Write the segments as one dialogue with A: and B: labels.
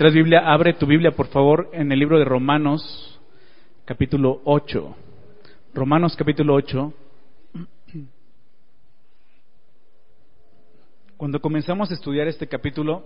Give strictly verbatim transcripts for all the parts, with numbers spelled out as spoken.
A: traes Biblia, abre tu Biblia, por favor, en el libro de Romanos, capítulo ocho. Romanos, capítulo ocho. Cuando comenzamos a estudiar este capítulo,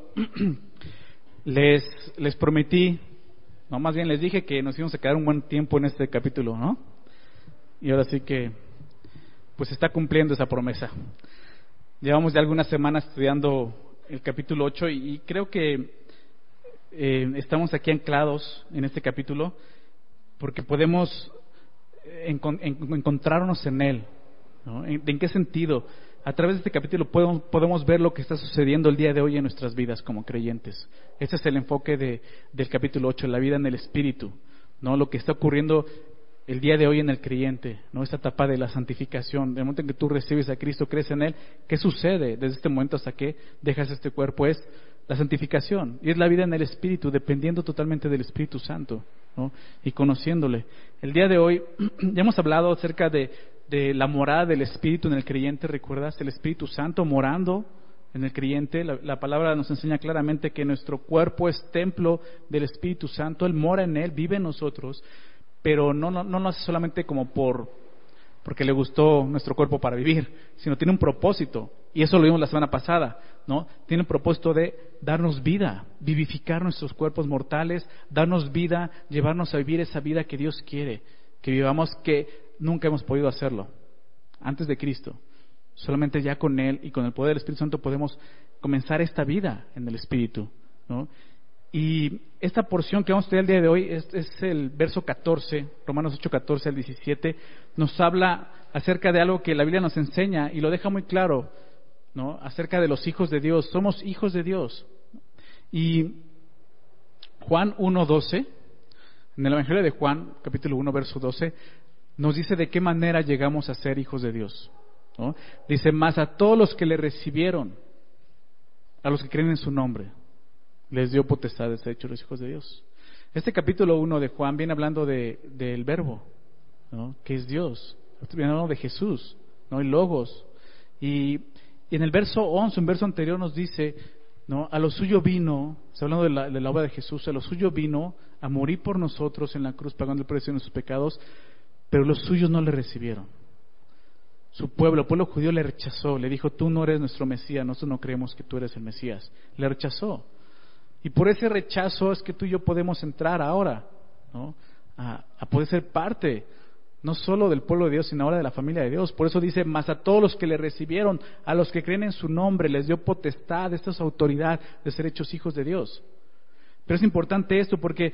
A: les, les prometí, no, más bien les dije que nos íbamos a quedar un buen tiempo en este capítulo, ¿no? Y ahora sí que, pues está cumpliendo esa promesa. Llevamos ya algunas semanas estudiando el capítulo ocho y, y creo que eh, estamos aquí anclados en este capítulo porque podemos encon- en- encontrarnos en él, ¿no? ¿En, ¿En qué sentido? A través de este capítulo podemos, podemos ver lo que está sucediendo el día de hoy en nuestras vidas como creyentes. Ese es el enfoque de, del capítulo ocho, la vida en el Espíritu, ¿no? Lo que está ocurriendo el día de hoy en el creyente, ¿no? Esta etapa de la santificación, del momento en que tú recibes a Cristo, crees en Él, ¿qué sucede desde este momento hasta que dejas este cuerpo? Es la santificación, y es la vida en el Espíritu, dependiendo totalmente del Espíritu Santo, ¿no? Y conociéndole. El día de hoy ya hemos hablado acerca de, de la morada del Espíritu en el creyente, ¿recuerdas? El Espíritu Santo morando en el creyente. La, la palabra nos enseña claramente que nuestro cuerpo es templo del Espíritu Santo, Él mora en Él, vive en nosotros, pero no, no, no lo hace solamente como por porque le gustó nuestro cuerpo para vivir, sino tiene un propósito, y eso lo vimos la semana pasada, ¿no? Tiene un propósito de darnos vida, vivificar nuestros cuerpos mortales, darnos vida, llevarnos a vivir esa vida que Dios quiere, que vivamos, que nunca hemos podido hacerlo antes de Cristo. Solamente ya con Él y con el poder del Espíritu Santo podemos comenzar esta vida en el Espíritu, ¿no? Y esta porción que vamos a estudiar el día de hoy es, es el verso catorce, Romanos ocho, catorce al diecisiete, nos habla acerca de algo que la Biblia nos enseña y lo deja muy claro, ¿no? Acerca de los hijos de Dios. Somos hijos de Dios. Y Juan uno, doce, en el Evangelio de Juan, capítulo uno, verso doce, nos dice de qué manera llegamos a ser hijos de Dios, ¿no? Dice, mas a todos los que le recibieron, a los que creen en su nombre, les dio potestad de ser hechos los hijos de Dios. Este capítulo uno de Juan viene hablando de, del verbo, ¿no? Que es Dios. Viene hablando de Jesús, ¿no? El Logos. Y, y en el verso once, un verso anterior nos dice, ¿no? A lo suyo vino, está hablando de la, de la obra de Jesús, a lo suyo vino a morir por nosotros en la cruz, pagando el precio de nuestros pecados, pero los suyos no le recibieron. Su pueblo, el pueblo judío le rechazó, le dijo, tú no eres nuestro Mesías, nosotros no creemos que tú eres el Mesías. Le rechazó. Y por ese rechazo es que tú y yo podemos entrar ahora, ¿no? A, a poder ser parte, no solo del pueblo de Dios, sino ahora de la familia de Dios. Por eso dice, mas a todos los que le recibieron, a los que creen en su nombre, les dio potestad, esta es autoridad de ser hechos hijos de Dios. Pero es importante esto porque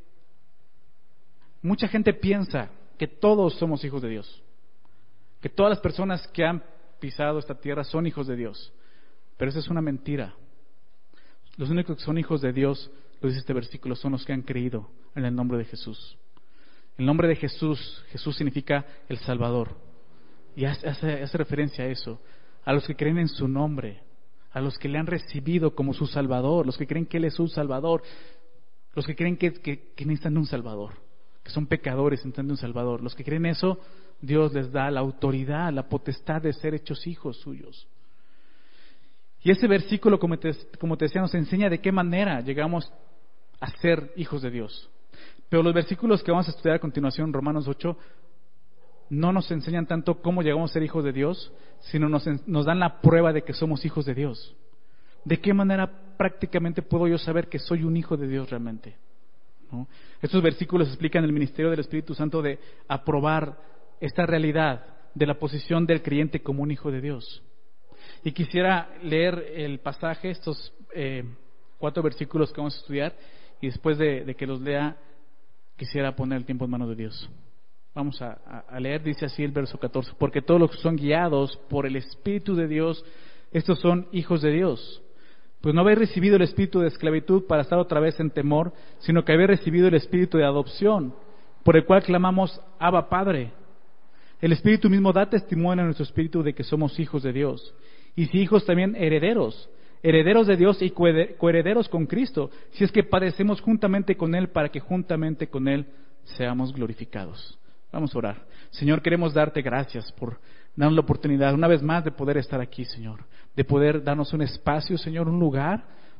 A: mucha gente piensa que todos somos hijos de Dios, que todas las personas que han pisado esta tierra son hijos de Dios. Pero esa es una mentira. Los únicos que son hijos de Dios, lo dice este versículo, son los que han creído en el nombre de Jesús. El nombre de Jesús, Jesús significa el Salvador. Y hace, hace, hace referencia a eso. A los que creen en su nombre, a los que le han recibido como su Salvador, los que creen que Él es su Salvador, los que creen que, que, que necesitan de un Salvador, que son pecadores y necesitan de un Salvador. Los que creen eso, Dios les da la autoridad, la potestad de ser hechos hijos suyos. Y ese versículo, como te, como te decía, nos enseña de qué manera llegamos a ser hijos de Dios. Pero los versículos que vamos a estudiar a continuación, Romanos ocho, no nos enseñan tanto cómo llegamos a ser hijos de Dios, sino nos, nos dan la prueba de que somos hijos de Dios. ¿De qué manera prácticamente puedo yo saber que soy un hijo de Dios realmente? ¿No? Estos versículos explican el ministerio del Espíritu Santo de aprobar esta realidad de la posición del creyente como un hijo de Dios. Y quisiera leer el pasaje, estos eh, cuatro versículos que vamos a estudiar, y después de, de que los lea, quisiera poner el tiempo en manos de Dios. Vamos a, a leer, dice así el verso catorce, porque todos los que son guiados por el Espíritu de Dios, estos son hijos de Dios. Pues no habéis recibido el espíritu de esclavitud para estar otra vez en temor, sino que habéis recibido el espíritu de adopción, por el cual clamamos, Abba, Padre. El Espíritu mismo da testimonio a nuestro espíritu de que somos hijos de Dios. Y si hijos, también herederos, herederos de Dios y coherederos con Cristo, si es que padecemos juntamente con Él, para que juntamente con Él seamos glorificados. Vamos a orar. Señor, queremos darte gracias por darnos la oportunidad una vez más de poder estar aquí, Señor, de poder darnos un espacio, Señor, un lugar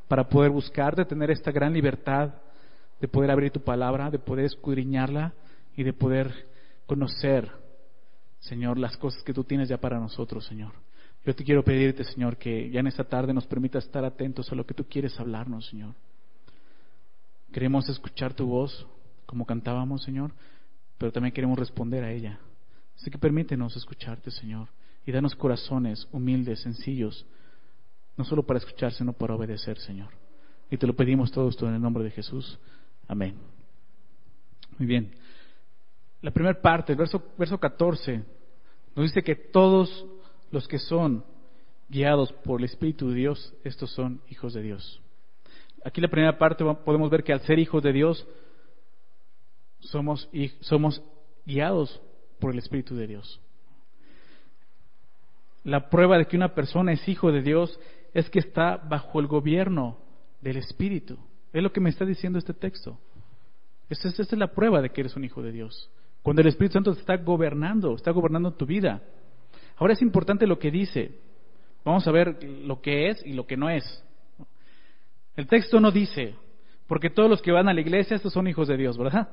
A: para poder buscarte, tener esta gran libertad de poder abrir tu palabra, de poder escudriñarla y de poder conocer, Señor, las cosas que tú tienes ya para nosotros, Señor. Yo te quiero pedirte, Señor, que ya en esta tarde nos permita estar atentos a lo que tú quieres hablarnos, Señor. Queremos escuchar tu voz, como cantábamos, Señor, pero también queremos responder a ella. Así que permítenos escucharte, Señor, y danos corazones humildes, sencillos, no solo para escuchar, sino para obedecer, Señor. Y te lo pedimos todo esto en el nombre de Jesús. Amén. Muy bien. La primera parte, el verso, verso catorce, nos dice que todos los que son guiados por el Espíritu de Dios, estos son hijos de Dios. Aquí la primera parte podemos ver que al ser hijos de Dios, somos, somos guiados por el Espíritu de Dios. La prueba de que una persona es hijo de Dios es que está bajo el gobierno del Espíritu. Es lo que me está diciendo este texto. Esta es, esta es la prueba de que eres un hijo de Dios. Cuando el Espíritu Santo te está gobernando, está gobernando tu vida. Ahora es importante lo que dice. Vamos a ver lo que es y lo que no es. El texto no dice, porque todos los que van a la iglesia, estos son hijos de Dios, ¿verdad?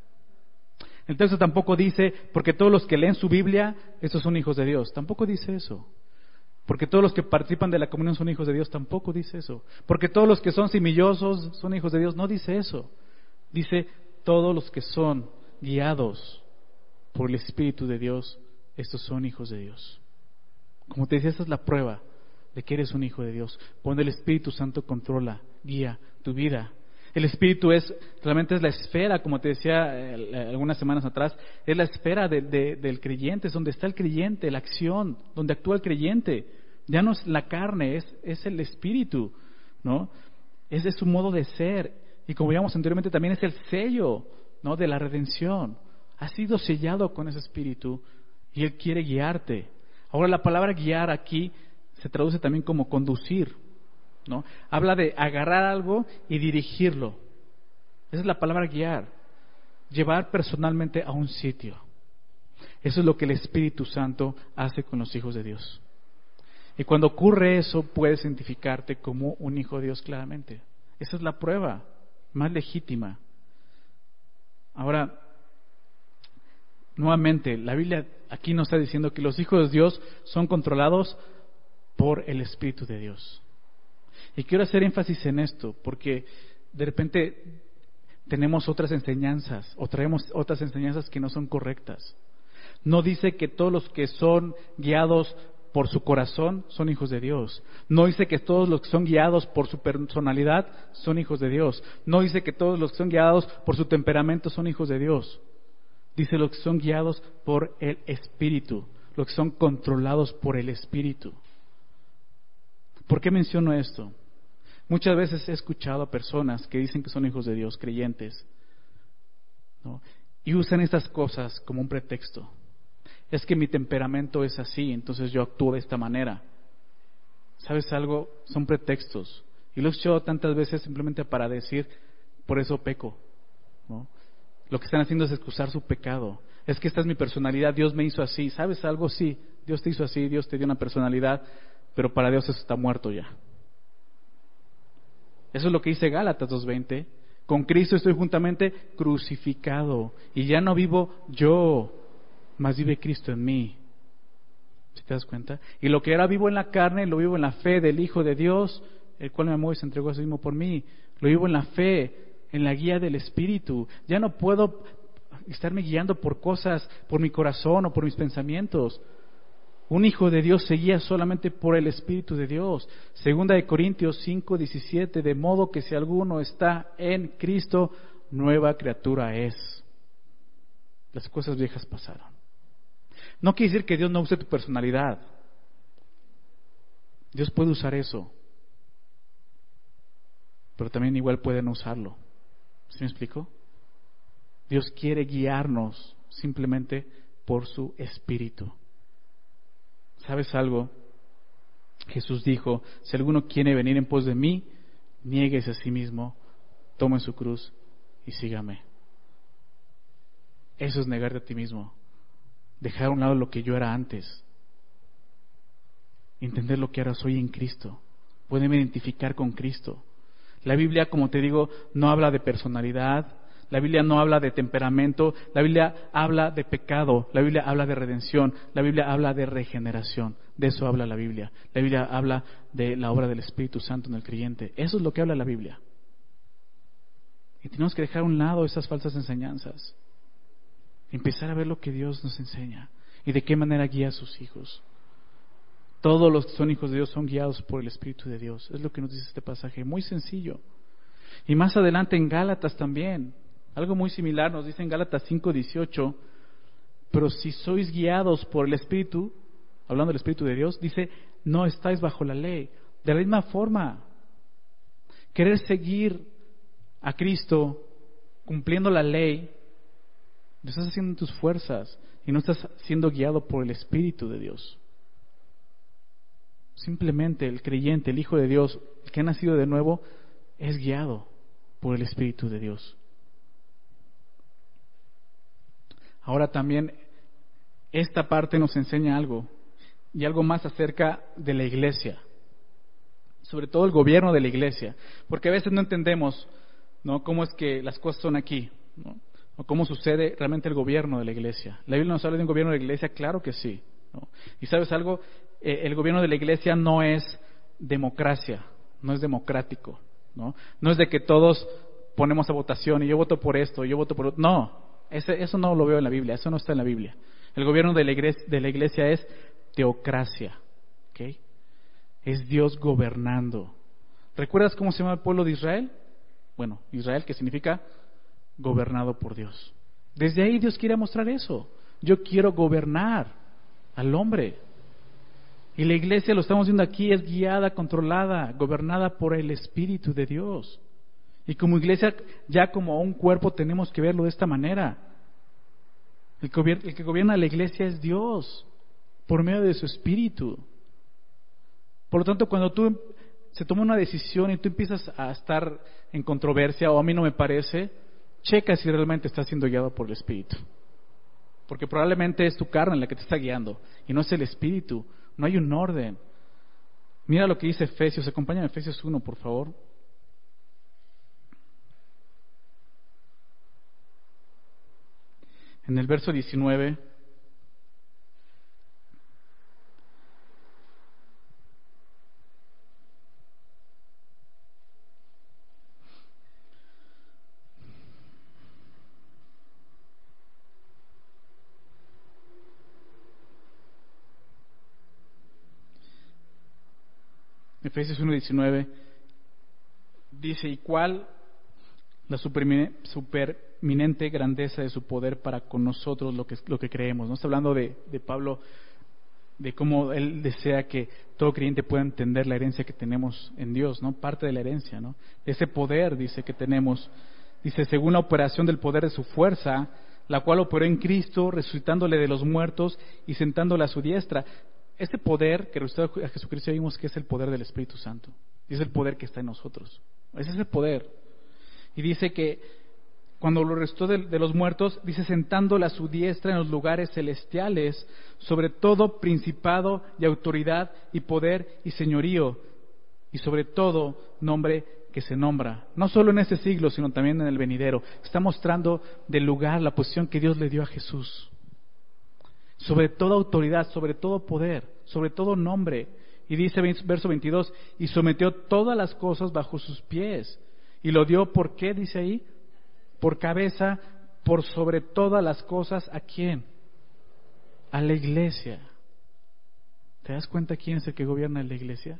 A: El texto tampoco dice, porque todos los que leen su Biblia, estos son hijos de Dios. Tampoco dice eso. Porque todos los que participan de la comunión son hijos de Dios. Tampoco dice eso. Porque todos los que son semillosos son hijos de Dios. No dice eso. Dice, todos los que son guiados por el Espíritu de Dios, estos son hijos de Dios. Como te decía, esta es la prueba de que eres un hijo de Dios. Cuando el Espíritu Santo controla, guía tu vida. El Espíritu es, realmente es la esfera, como te decía eh, algunas semanas atrás, es la esfera de, de, del creyente, es donde está el creyente, la acción, donde actúa el creyente. Ya no es la carne, es, es el Espíritu, ¿no? Es de su modo de ser. Y como veíamos anteriormente, también es el sello, ¿no?, de la redención. Has sido sellado con ese Espíritu y Él quiere guiarte. Ahora, la palabra guiar aquí se traduce también como conducir, ¿no? Habla de agarrar algo y dirigirlo. Esa es la palabra guiar. Llevar personalmente a un sitio. Eso es lo que el Espíritu Santo hace con los hijos de Dios. Y cuando ocurre eso, puedes identificarte como un hijo de Dios claramente. Esa es la prueba más legítima. Ahora, nuevamente, la Biblia aquí nos está diciendo que los hijos de Dios son controlados por el Espíritu de Dios. Y quiero hacer énfasis en esto, porque de repente tenemos otras enseñanzas, o traemos otras enseñanzas que no son correctas. No dice que todos los que son guiados por su corazón son hijos de Dios. No dice que todos los que son guiados por su personalidad son hijos de Dios. No dice que todos los que son guiados por su temperamento son hijos de Dios. Dice los que son guiados por el Espíritu, los que son controlados por el Espíritu. ¿Por qué menciono esto? Muchas veces he escuchado a personas que dicen que son hijos de Dios, creyentes, ¿no?, y usan estas cosas como un pretexto. Es que mi temperamento es así, entonces yo actúo de esta manera. ¿Sabes algo? Son pretextos. Y lo he escuchado tantas veces simplemente para decir, por eso peco, ¿no? Lo que están haciendo es excusar su pecado. Es que esta es mi personalidad, Dios me hizo así. ¿Sabes algo? Sí, Dios te hizo así, Dios te dio una personalidad, pero para Dios eso está muerto ya. Eso es lo que dice Gálatas dos veinte. Con Cristo estoy juntamente crucificado y ya no vivo yo, mas vive Cristo en mí. ¿Sí te das cuenta? Y lo que era vivo en la carne, lo vivo en la fe del Hijo de Dios, el cual me amó y se entregó a sí mismo por mí. Lo vivo en la fe, en la guía del Espíritu. Ya no puedo estarme guiando por cosas, por mi corazón o por mis pensamientos. Un hijo de Dios se guía solamente por el Espíritu de Dios. Segunda de Corintios cinco diecisiete, de modo que si alguno está en Cristo, nueva criatura es. Las cosas viejas pasaron. No quiere decir que Dios no use tu personalidad. Dios puede usar eso, pero también igual puede no usarlo. ¿Sí me explico? Dios quiere guiarnos simplemente por su Espíritu. ¿Sabes algo? Jesús dijo, si alguno quiere venir en pos de mí, niéguese a sí mismo, tome su cruz y sígame. Eso es negarte a ti mismo. Dejar a un lado lo que yo era antes. Entender lo que ahora soy en Cristo. Poderme identificar con Cristo. La Biblia, como te digo, no habla de personalidad, la Biblia no habla de temperamento, la Biblia habla de pecado, la Biblia habla de redención, la Biblia habla de regeneración. De eso habla la Biblia. La Biblia habla de la obra del Espíritu Santo en el creyente. Eso es lo que habla la Biblia. Y tenemos que dejar a un lado esas falsas enseñanzas. Empezar a ver lo que Dios nos enseña y de qué manera guía a sus hijos. Todos los que son hijos de Dios son guiados por el Espíritu de Dios. Es lo que nos dice este pasaje, muy sencillo. Y más adelante en Gálatas también, algo muy similar nos dice en Gálatas cinco dieciocho, pero si sois guiados por el Espíritu, hablando del Espíritu de Dios, dice, no estáis bajo la ley. De la misma forma, querer seguir a Cristo cumpliendo la ley, lo estás haciendo en tus fuerzas y no estás siendo guiado por el Espíritu de Dios. Simplemente el creyente, el Hijo de Dios, el que ha nacido de nuevo, es guiado por el Espíritu de Dios. Ahora también esta parte nos enseña algo, y algo más acerca de la iglesia, sobre todo el gobierno de la iglesia, porque a veces no entendemos, ¿no?, cómo es que las cosas son aquí, ¿no?, o cómo sucede realmente el gobierno de la iglesia. ¿La Biblia nos habla de un gobierno de la iglesia? Claro que sí, ¿no? Y ¿sabes algo? Eh, el gobierno de la iglesia no es democracia, no es democrático, ¿no? No es de que todos ponemos a votación y yo voto por esto, y yo voto por otro. No, ese, eso no lo veo en la Biblia, eso no está en la Biblia. El gobierno de la iglesia, de la iglesia es teocracia, ¿ok? Es Dios gobernando. ¿Recuerdas cómo se llama el pueblo de Israel? Bueno, Israel, que significa gobernado por Dios. Desde ahí Dios quiere mostrar eso. Yo quiero gobernar al hombre. Y la iglesia, lo estamos viendo aquí, es guiada, controlada, gobernada por el Espíritu de Dios. Y como iglesia, ya como un cuerpo, tenemos que verlo de esta manera. El, gobier- el que gobierna la iglesia es Dios, por medio de su Espíritu. Por lo tanto, cuando tú se toma una decisión y tú empiezas a estar en controversia, o a mí no me parece, checa si realmente estás siendo guiado por el Espíritu. Porque probablemente es tu carne la que te está guiando, y no es el Espíritu. No hay un orden. Mira lo que dice Efesios, acompáñame a Efesios uno, por favor. En el verso diecinueve, Efesios uno diecinueve dice, ¿y cuál la supermine- superminente grandeza de su poder para con nosotros lo que, lo que creemos? No está hablando de, de Pablo, de cómo él desea que todo creyente pueda entender la herencia que tenemos en Dios, ¿no? Parte de la herencia, ¿no? Ese poder, dice, que tenemos. Dice, según la operación del poder de su fuerza, la cual operó en Cristo, resucitándole de los muertos y sentándole a su diestra. Este poder que resucitó a Jesucristo, vimos que es el poder del Espíritu Santo. Y es el poder que está en nosotros. Ese es el poder. Y dice que cuando lo resucitó de, de los muertos, dice, sentándole a su diestra en los lugares celestiales, sobre todo principado y autoridad y poder y señorío, y sobre todo nombre que se nombra, no solo en este siglo, sino también en el venidero. Está mostrando del lugar, la posición que Dios le dio a Jesús. Sobre toda autoridad, sobre todo poder, sobre todo nombre. Y dice verso veintidós, y sometió todas las cosas bajo sus pies. Y lo dio, ¿por qué? Dice ahí, por cabeza, por sobre todas las cosas, ¿a quién? A la iglesia. ¿Te das cuenta quién es el que gobierna la iglesia?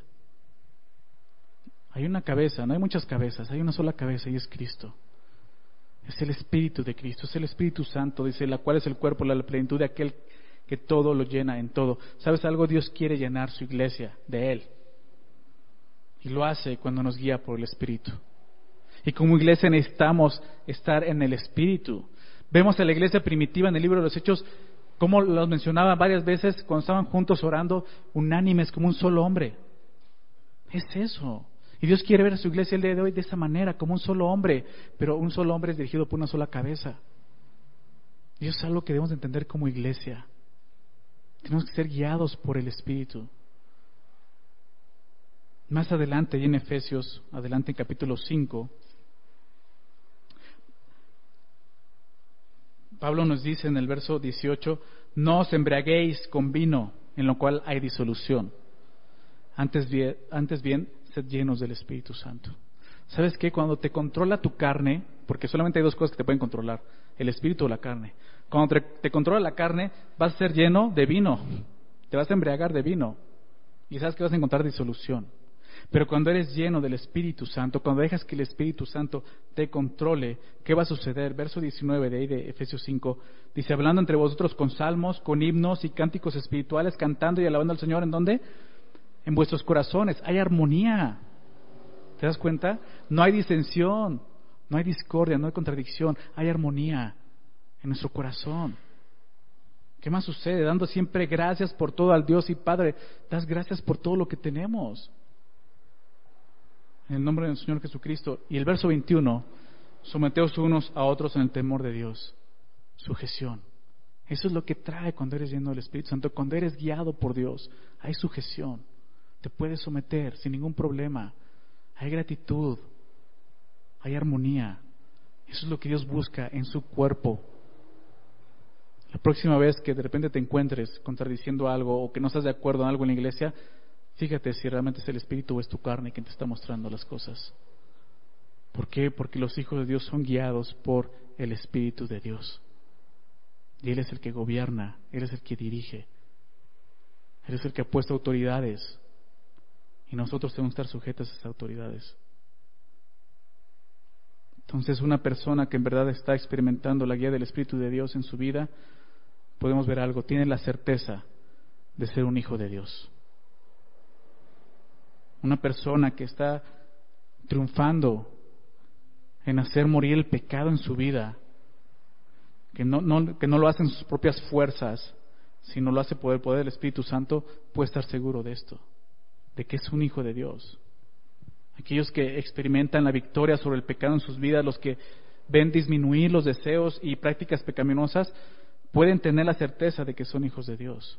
A: Hay una cabeza, no hay muchas cabezas, hay una sola cabeza y es Cristo. Es el Espíritu de Cristo, es el Espíritu Santo, dice, la cual es el cuerpo, la plenitud de aquel que todo lo llena en todo. ¿Sabes algo? Dios quiere llenar su iglesia de Él. Y lo hace cuando nos guía por el Espíritu. Y como iglesia necesitamos estar en el Espíritu. Vemos a la iglesia primitiva en el libro de los Hechos, como los mencionaba varias veces, cuando estaban juntos orando, unánimes como un solo hombre. Es eso. Y Dios quiere ver a su iglesia el día de hoy de esa manera, como un solo hombre, pero un solo hombre es dirigido por una sola cabeza. Y eso es algo que debemos de entender como iglesia. Tenemos que ser guiados por el Espíritu. Más adelante, y en Efesios, adelante en capítulo cinco, Pablo nos dice en el verso dieciocho, no os embriaguéis con vino, en lo cual hay disolución. Antes bien, antes bien, sed llenos del Espíritu Santo. ¿Sabes qué? Cuando te controla tu carne, porque solamente hay dos cosas que te pueden controlar, el espíritu o la carne. Cuando te, te controla la carne, vas a ser lleno de vino, te vas a embriagar de vino, y sabes que vas a encontrar disolución. Pero cuando eres lleno del Espíritu Santo, cuando dejas que el Espíritu Santo te controle, ¿qué va a suceder? Verso diecinueve de ahí de Efesios cinco, dice, hablando entre vosotros con salmos, con himnos y cánticos espirituales, cantando y alabando al Señor, ¿en dónde? En vuestros corazones. Hay armonía. ¿Te das cuenta? No hay disensión, no hay discordia, no hay contradicción, hay armonía en nuestro corazón. ¿Qué más sucede? Dando siempre gracias por todo al Dios y Padre. Das gracias por todo lo que tenemos. En el nombre del Señor Jesucristo. Y el verso veintiuno, someteos unos a otros en el temor de Dios. Sujeción. Eso es lo que trae cuando eres lleno del Espíritu Santo. Cuando eres guiado por Dios, hay sujeción. Te puedes someter sin ningún problema. Hay gratitud. Hay armonía. Eso es lo que Dios busca en su cuerpo. La próxima vez que de repente te encuentres contradiciendo algo o que no estás de acuerdo en algo en la iglesia, fíjate si realmente es el Espíritu o es tu carne quien te está mostrando las cosas. ¿Por qué? Porque los hijos de Dios son guiados por el Espíritu de Dios. Y Él es el que gobierna, Él es el que dirige, Él es el que ha puesto autoridades. Y nosotros tenemos que estar sujetos a esas autoridades. Entonces, una persona que en verdad está experimentando la guía del Espíritu de Dios en su vida, podemos ver algo, tiene la certeza de ser un hijo de Dios. Una persona que está triunfando en hacer morir el pecado en su vida, que no, no, que no lo hace en sus propias fuerzas, sino lo hace por el poder del Espíritu Santo, puede estar seguro de esto, de que es un hijo de Dios. Aquellos que experimentan la victoria sobre el pecado en sus vidas, los que ven disminuir los deseos y prácticas pecaminosas, pueden tener la certeza de que son hijos de Dios.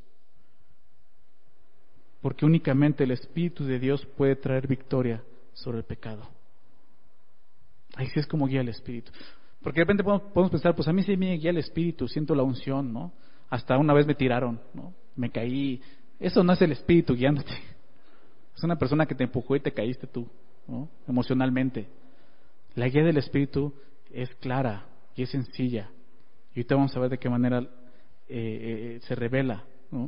A: Porque únicamente el Espíritu de Dios puede traer victoria sobre el pecado. Ahí sí es como guía el Espíritu. Porque de repente podemos, podemos pensar, pues a mí sí me guía el Espíritu, siento la unción, ¿no? Hasta una vez me tiraron, ¿no? Me caí. Eso no es el Espíritu guiándote. Es una persona que te empujó y te caíste tú, ¿no? Emocionalmente. La guía del Espíritu es clara y es sencilla. Y ahorita vamos a ver de qué manera eh, eh, se revela, ¿no?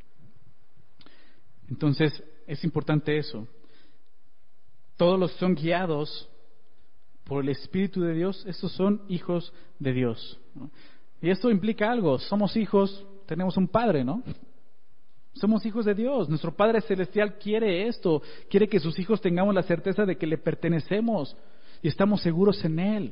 A: Entonces, es importante eso. Todos los que son guiados por el Espíritu de Dios, estos son hijos de Dios, ¿no? Y esto implica algo, somos hijos, tenemos un Padre, ¿no? Somos hijos de Dios, nuestro Padre Celestial quiere esto, quiere que sus hijos tengamos la certeza de que le pertenecemos y estamos seguros en Él.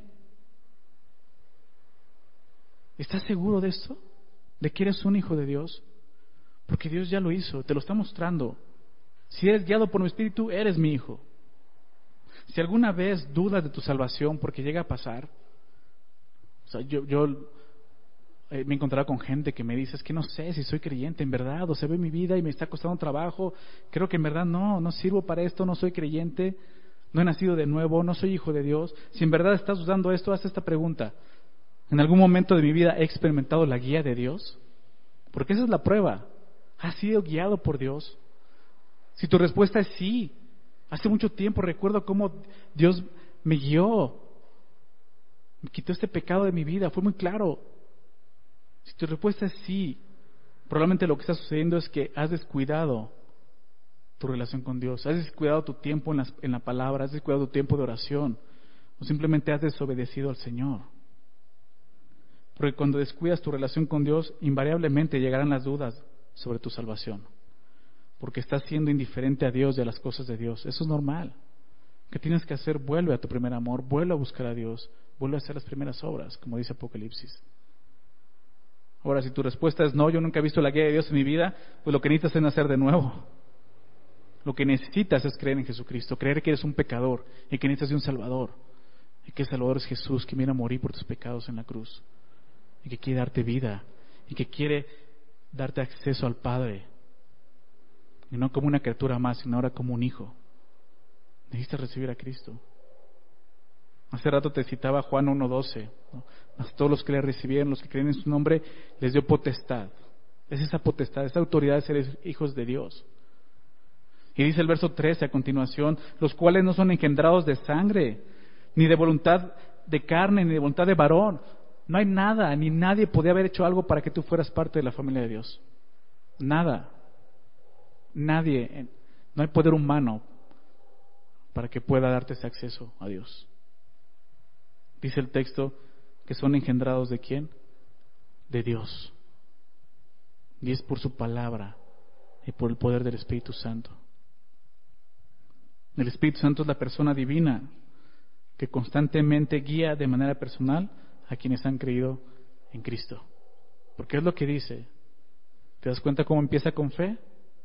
A: ¿Estás seguro de esto? ¿De que eres un hijo de Dios? Porque Dios ya lo hizo, te lo está mostrando. Si eres guiado por mi Espíritu, eres mi hijo. Si alguna vez dudas de tu salvación, porque llega a pasar, o sea, yo, yo eh, me he encontrado con gente que me dice, es que no sé si soy creyente en verdad, o se ve mi vida y me está costando trabajo, creo que en verdad no, no sirvo para esto, no soy creyente, no he nacido de nuevo, no soy hijo de Dios. Si en verdad estás dudando esto, haz esta pregunta: ¿en algún momento de mi vida he experimentado la guía de Dios? Porque esa es la prueba. ¿Has sido guiado por Dios? Si tu respuesta es sí, hace mucho tiempo recuerdo cómo Dios me guió, me quitó este pecado de mi vida, fue muy claro. Si tu respuesta es sí, probablemente lo que está sucediendo es que has descuidado tu relación con Dios, has descuidado tu tiempo en, las, en la palabra, has descuidado tu tiempo de oración, o simplemente has desobedecido al Señor. Porque cuando descuidas tu relación con Dios, invariablemente llegarán las dudas sobre tu salvación, porque estás siendo indiferente a Dios y a las cosas de Dios. Eso es normal. ¿Qué tienes que hacer? Vuelve a tu primer amor, vuelve a buscar a Dios, vuelve a hacer las primeras obras, como dice Apocalipsis. Ahora, si tu respuesta es no, yo nunca he visto la guía de Dios en mi vida, pues lo que necesitas es nacer de nuevo. Lo que necesitas es creer en Jesucristo, creer que eres un pecador y que necesitas de un Salvador, y que el Salvador es Jesús, que viene a morir por tus pecados en la cruz, y que quiere darte vida, y que quiere darte acceso al Padre, y no como una criatura más, sino ahora como un hijo. necesitas recibir a Cristo. Hace rato te citaba Juan uno doce, ¿no? A todos los que le recibieron, los que creen en su nombre, les dio potestad. Es esa potestad, esa autoridad de ser hijos de Dios. Y dice el verso trece a continuación, los cuales no son engendrados de sangre, ni de voluntad de carne, ni de voluntad de varón. No hay nada, ni nadie podía haber hecho algo para que tú fueras parte de la familia de Dios. Nada. Nadie. No hay poder humano para que pueda darte ese acceso a Dios. Dice el texto que son engendrados ¿de quién? De Dios. Y es por su palabra y por el poder del Espíritu Santo. El Espíritu Santo es la persona divina que constantemente guía de manera personal a quienes han creído en Cristo. Porque es lo que dice. ¿Te das cuenta cómo empieza con fe?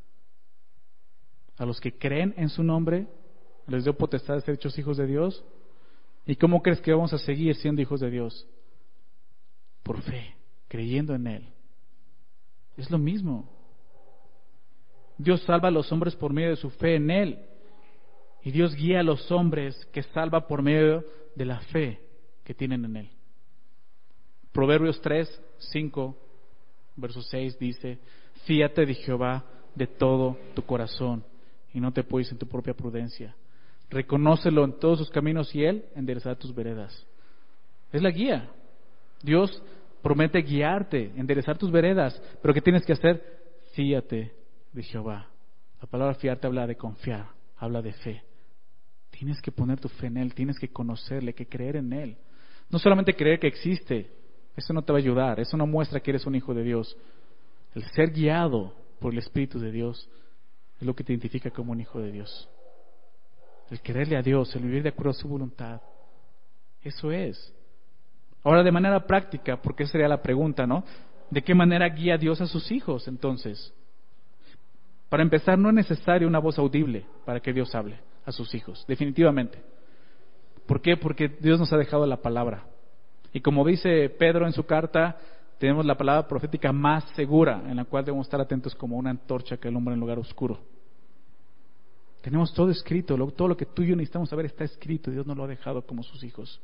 A: A los que creen en su nombre les dio potestad de ser hechos hijos de Dios. ¿Y cómo crees que vamos a seguir siendo hijos de Dios? Por fe, creyendo en Él. Es lo mismo. Dios salva a los hombres por medio de su fe en Él. Y Dios guía a los hombres que salva por medio de la fe que tienen en Él. Proverbios tres, cinco, verso seis dice: fíate de Jehová de todo tu corazón y no te apoyes en tu propia prudencia. Reconócelo en todos sus caminos y Él enderezará tus veredas. Es la guía. Dios promete guiarte, enderezar tus veredas, pero ¿qué tienes que hacer? Fíate de Jehová. La palabra fiarte habla de confiar, habla de fe. Tienes que poner tu fe en Él, tienes que conocerle, que creer en Él. No solamente creer que existe, eso no te va a ayudar, eso no muestra que eres un hijo de Dios. El ser guiado por el Espíritu de Dios es lo que te identifica como un hijo de Dios. El quererle a Dios, el vivir de acuerdo a su voluntad. Eso es. Ahora, de manera práctica, porque esa sería la pregunta, ¿no? ¿De qué manera guía Dios a sus hijos, entonces? Para empezar, no es necesario una voz audible para que Dios hable a sus hijos, definitivamente. ¿Por qué? Porque Dios nos ha dejado la palabra. Y como dice Pedro en su carta, tenemos la palabra profética más segura, en la cual debemos estar atentos como una antorcha que alumbra en lugar oscuro. Tenemos todo escrito, todo lo que tú y yo necesitamos saber está escrito, Dios nos lo ha dejado como sus hijos.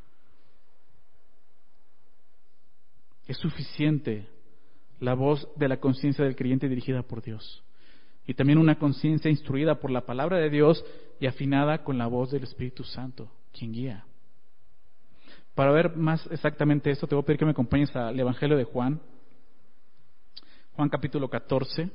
A: Es suficiente la voz de la conciencia del creyente dirigida por Dios. Y también una conciencia instruida por la palabra de Dios y afinada con la voz del Espíritu Santo, quien guía. Para ver más exactamente esto, te voy a pedir que me acompañes al Evangelio de Juan. Juan capítulo catorce.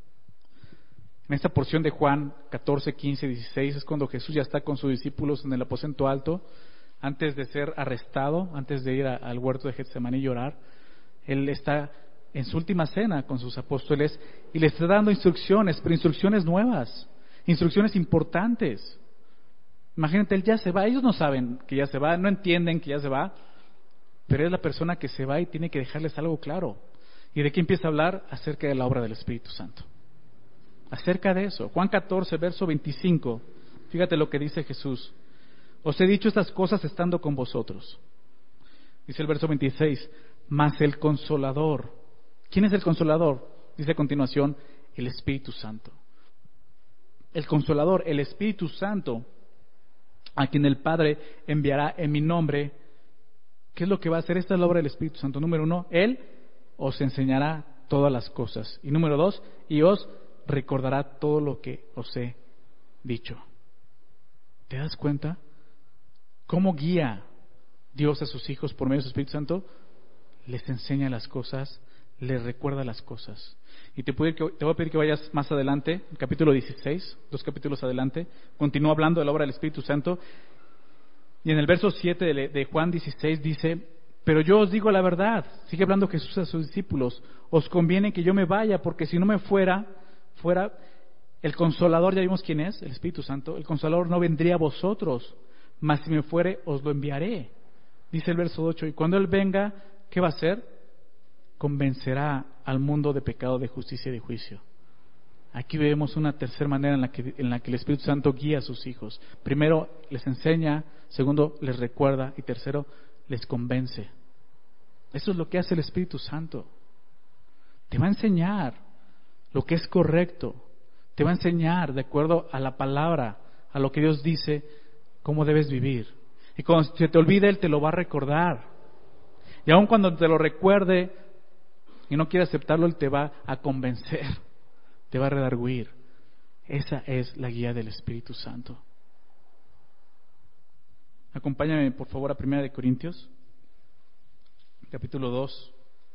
A: En esta porción de Juan catorce, quince, dieciséis es cuando Jesús ya está con sus discípulos en el aposento alto, antes de ser arrestado, antes de ir a, al huerto de Getsemaní y llorar. Él está en su última cena con sus apóstoles y les está dando instrucciones, pero instrucciones nuevas, instrucciones importantes. Imagínate, él ya se va, ellos no saben que ya se va, no entienden que ya se va, pero es la persona que se va y tiene que dejarles algo claro. ¿Y de qué empieza a hablar? Acerca de la obra del Espíritu Santo. Acerca de eso, Juan catorce, verso veinticinco, fíjate lo que dice Jesús: os he dicho estas cosas estando con vosotros. Dice el verso veintiséis, mas el Consolador. ¿Quién es el Consolador? Dice a continuación, el Espíritu Santo. El Consolador, el Espíritu Santo, a quien el Padre enviará en mi nombre. ¿Qué es lo que va a hacer? Esta es la obra del Espíritu Santo. Número uno, Él os enseñará todas las cosas. Y número dos, y os recordará todo lo que os he dicho. ¿Te das cuenta? ¿Cómo guía Dios a sus hijos por medio de su Espíritu Santo? Les enseña las cosas, les recuerda las cosas. Y te, puedo, te voy a pedir que vayas más adelante, el capítulo dieciséis, dos capítulos adelante, continúa hablando de la obra del Espíritu Santo. Y en el verso siete de, de Juan dieciséis dice, pero yo os digo la verdad, sigue hablando Jesús a sus discípulos, os conviene que yo me vaya, porque si no me fuera, fuera el Consolador, ya vimos quién es, el Espíritu Santo, el Consolador no vendría a vosotros, mas si me fuere, os lo enviaré. Dice el verso ocho, y cuando Él venga, ¿qué va a hacer? Convencerá al mundo de pecado, de justicia y de juicio. Aquí vemos una tercera manera en la que, en la que el Espíritu Santo guía a sus hijos. Primero, les enseña. Segundo, les recuerda. Y tercero, les convence. Eso es lo que hace el Espíritu Santo. Te va a enseñar lo que es correcto. Te va a enseñar de acuerdo a la palabra a lo que Dios dice, cómo debes vivir. Y cuando se te olvide, Él te lo va a recordar. Y aun cuando te lo recuerde y no quiera aceptarlo, Él te va a convencer, te va a redarguir. Esa es la guía del Espíritu Santo. Acompáñame por favor a Primera de Corintios, capítulo dos.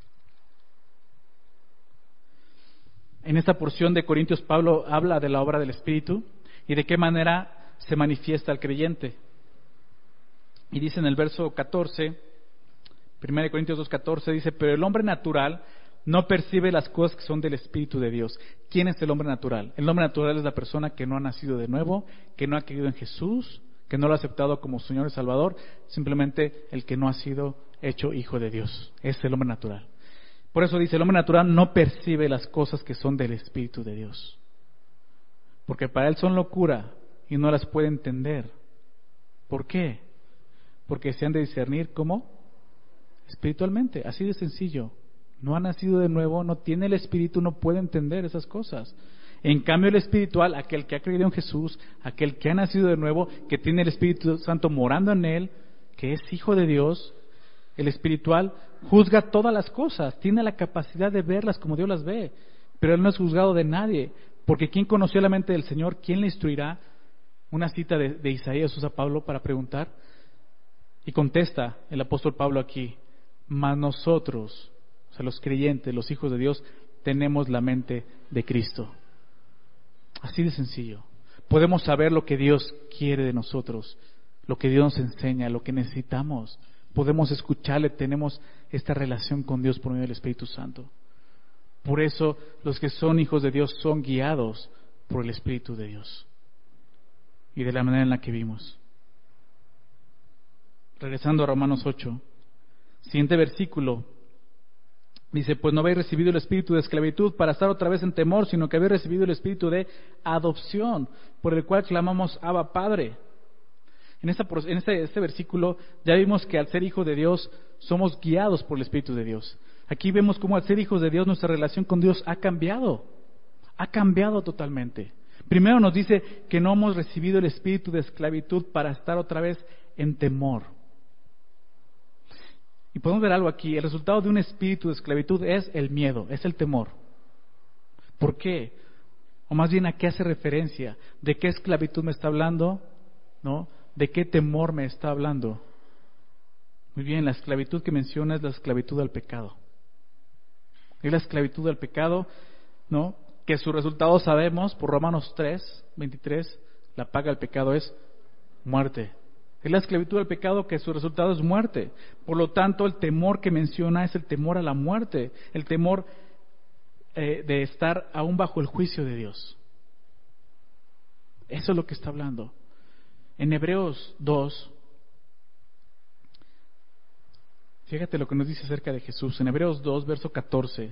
A: En esta porción de Corintios, Pablo habla de la obra del Espíritu y de qué manera se manifiesta al creyente. Y dice en el verso catorce, Primera de Corintios dos catorce, dice: pero el hombre natural no percibe las cosas que son del Espíritu de Dios. ¿Quién es el hombre natural? El hombre natural es la persona que no ha nacido de nuevo, que no ha creído en Jesús, que no lo ha aceptado como Señor y Salvador, simplemente el que no ha sido hecho hijo de Dios. Es el hombre natural. Por eso dice, el hombre natural no percibe las cosas que son del Espíritu de Dios, porque para él son locura y no las puede entender. ¿Por qué? Porque se han de discernir ¿cómo? Espiritualmente, así de sencillo. No ha nacido de nuevo, no tiene el Espíritu, no puede entender esas cosas. En cambio, el espiritual, aquel que ha creído en Jesús, aquel que ha nacido de nuevo, que tiene el Espíritu Santo morando en él, que es hijo de Dios, el espiritual juzga todas las cosas, tiene la capacidad de verlas como Dios las ve, pero él no es juzgado de nadie, porque ¿quién conoció la mente del Señor? ¿Quién le instruirá? Una cita de, de Isaías usa Pablo para preguntar, y contesta el apóstol Pablo aquí: mas nosotros, o sea, los creyentes, los hijos de Dios, tenemos la mente de Cristo. Así de sencillo. Podemos saber lo que Dios quiere de nosotros, lo que Dios nos enseña, lo que necesitamos. Podemos escucharle, tenemos esta relación con Dios por medio del Espíritu Santo. Por eso los que son hijos de Dios son guiados por el Espíritu de Dios y de la manera en la que vimos. Regresando a Romanos ocho, siguiente versículo. Dice, pues no habéis recibido el espíritu de esclavitud para estar otra vez en temor, sino que habéis recibido el espíritu de adopción, por el cual clamamos Abba, Padre. En, esta, en este, este versículo ya vimos que al ser hijos de Dios somos guiados por el Espíritu de Dios. Aquí vemos cómo al ser hijos de Dios nuestra relación con Dios ha cambiado, ha cambiado totalmente. Primero nos dice que no hemos recibido el espíritu de esclavitud para estar otra vez en temor. Y podemos ver algo aquí, el resultado de un espíritu de esclavitud es el miedo, es el temor. ¿Por qué? O más bien, ¿a qué hace referencia? ¿De qué esclavitud me está hablando? ¿No? ¿De qué temor me está hablando? Muy bien, la esclavitud que menciona es la esclavitud al pecado. Es la esclavitud al pecado, ¿no? Que su resultado sabemos por Romanos tres, veintitrés, la paga del pecado es muerte. Es la esclavitud al pecado que su resultado es muerte. Por lo tanto, el temor que menciona es el temor a la muerte, el temor eh, de estar aún bajo el juicio de Dios. Eso es lo que está hablando. En Hebreos dos, fíjate lo que nos dice acerca de Jesús. En Hebreos dos, verso catorce.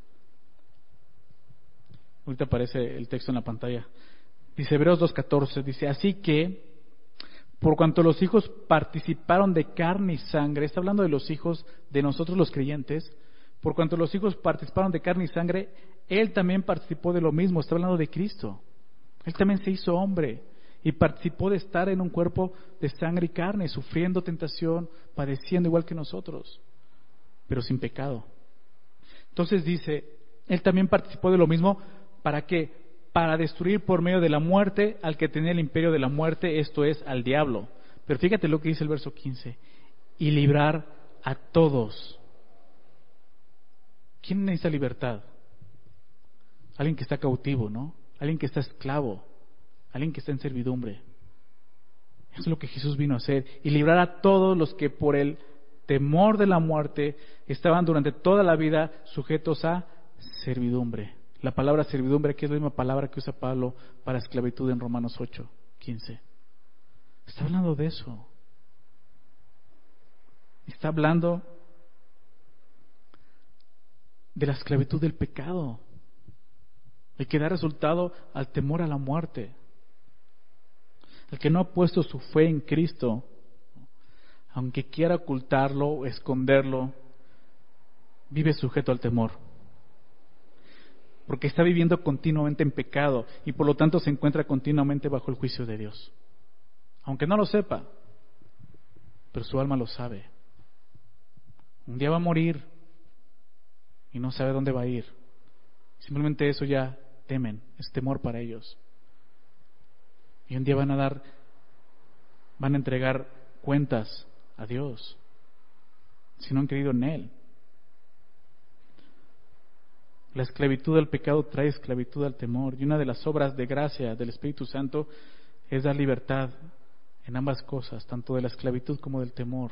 A: Ahorita aparece el texto en la pantalla. Dice Hebreos dos, catorce. Dice, así que por cuanto los hijos participaron de carne y sangre, está hablando de los hijos de nosotros los creyentes, por cuanto los hijos participaron de carne y sangre, Él también participó de lo mismo, está hablando de Cristo. Él también se hizo hombre y participó de estar en un cuerpo de sangre y carne, sufriendo tentación, padeciendo igual que nosotros, pero sin pecado. Entonces dice, Él también participó de lo mismo, ¿para qué? Para destruir por medio de la muerte al que tenía el imperio de la muerte, esto es, al diablo. Pero fíjate lo que dice el verso quince, y librar a todos. ¿Quién necesita libertad? Alguien que está cautivo, ¿no? Alguien que está esclavo, alguien que está en servidumbre. Eso es lo que Jesús vino a hacer, y librar a todos los que por el temor de la muerte estaban durante toda la vida sujetos a servidumbre. La palabra servidumbre aquí es la misma palabra que usa Pablo para esclavitud en Romanos ocho, quince. Está hablando de eso. Está hablando de la esclavitud del pecado, el que da resultado al temor a la muerte. El que no ha puesto su fe en Cristo, aunque quiera ocultarlo o esconderlo, vive sujeto al temor. porque está viviendo continuamente en pecado y por lo tanto se encuentra continuamente bajo el juicio de Dios. Aunque no lo sepa, pero su alma lo sabe. Un día va a morir y no sabe dónde va a ir. Simplemente eso ya temen, es temor para ellos. Y un día van a dar, van a entregar cuentas a Dios si no han creído en Él. La esclavitud del pecado trae esclavitud al temor, y una de las obras de gracia del Espíritu Santo es dar libertad en ambas cosas, tanto de la esclavitud como del temor.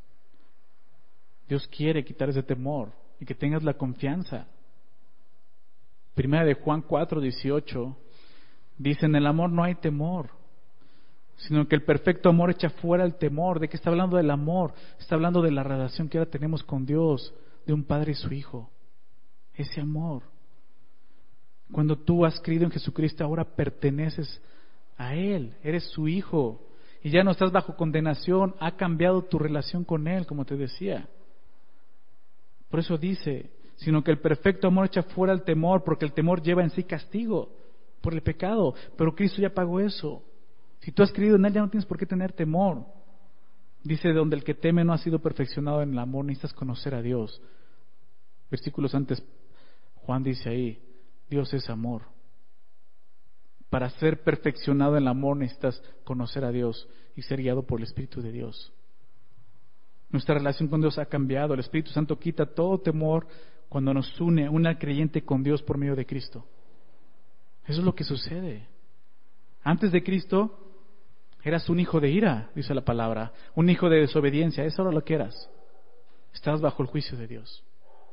A: Dios quiere quitar ese temor y que tengas la confianza. Primera de Juan cuatro dieciocho dice: en el amor no hay temor, sino que el perfecto amor echa fuera el temor. ¿De qué está hablando del amor? Está hablando de la relación que ahora tenemos con Dios, de un padre y su hijo. Ese amor. Cuando tú has creído en Jesucristo, ahora perteneces a Él, eres su hijo y ya no estás bajo condenación. Ha cambiado tu relación con Él, como te decía. Por eso dice, sino que el perfecto amor echa fuera el temor, porque el temor lleva en sí castigo por el pecado, pero Cristo ya pagó eso. Si tú has creído en Él, ya no tienes por qué tener temor. Dice, donde el que teme no ha sido perfeccionado en el amor, necesitas conocer a Dios. Versículos antes, Juan dice ahí, Dios es amor. Para ser perfeccionado en el amor necesitas conocer a Dios y ser guiado por el Espíritu de Dios. Nuestra relación con Dios ha cambiado. El Espíritu Santo quita todo temor cuando nos une una creyente con Dios por medio de Cristo. Eso es lo que sucede. Antes de Cristo eras un hijo de ira, dice la palabra, un hijo de desobediencia. Eso era lo que eras. Estabas bajo el juicio de Dios.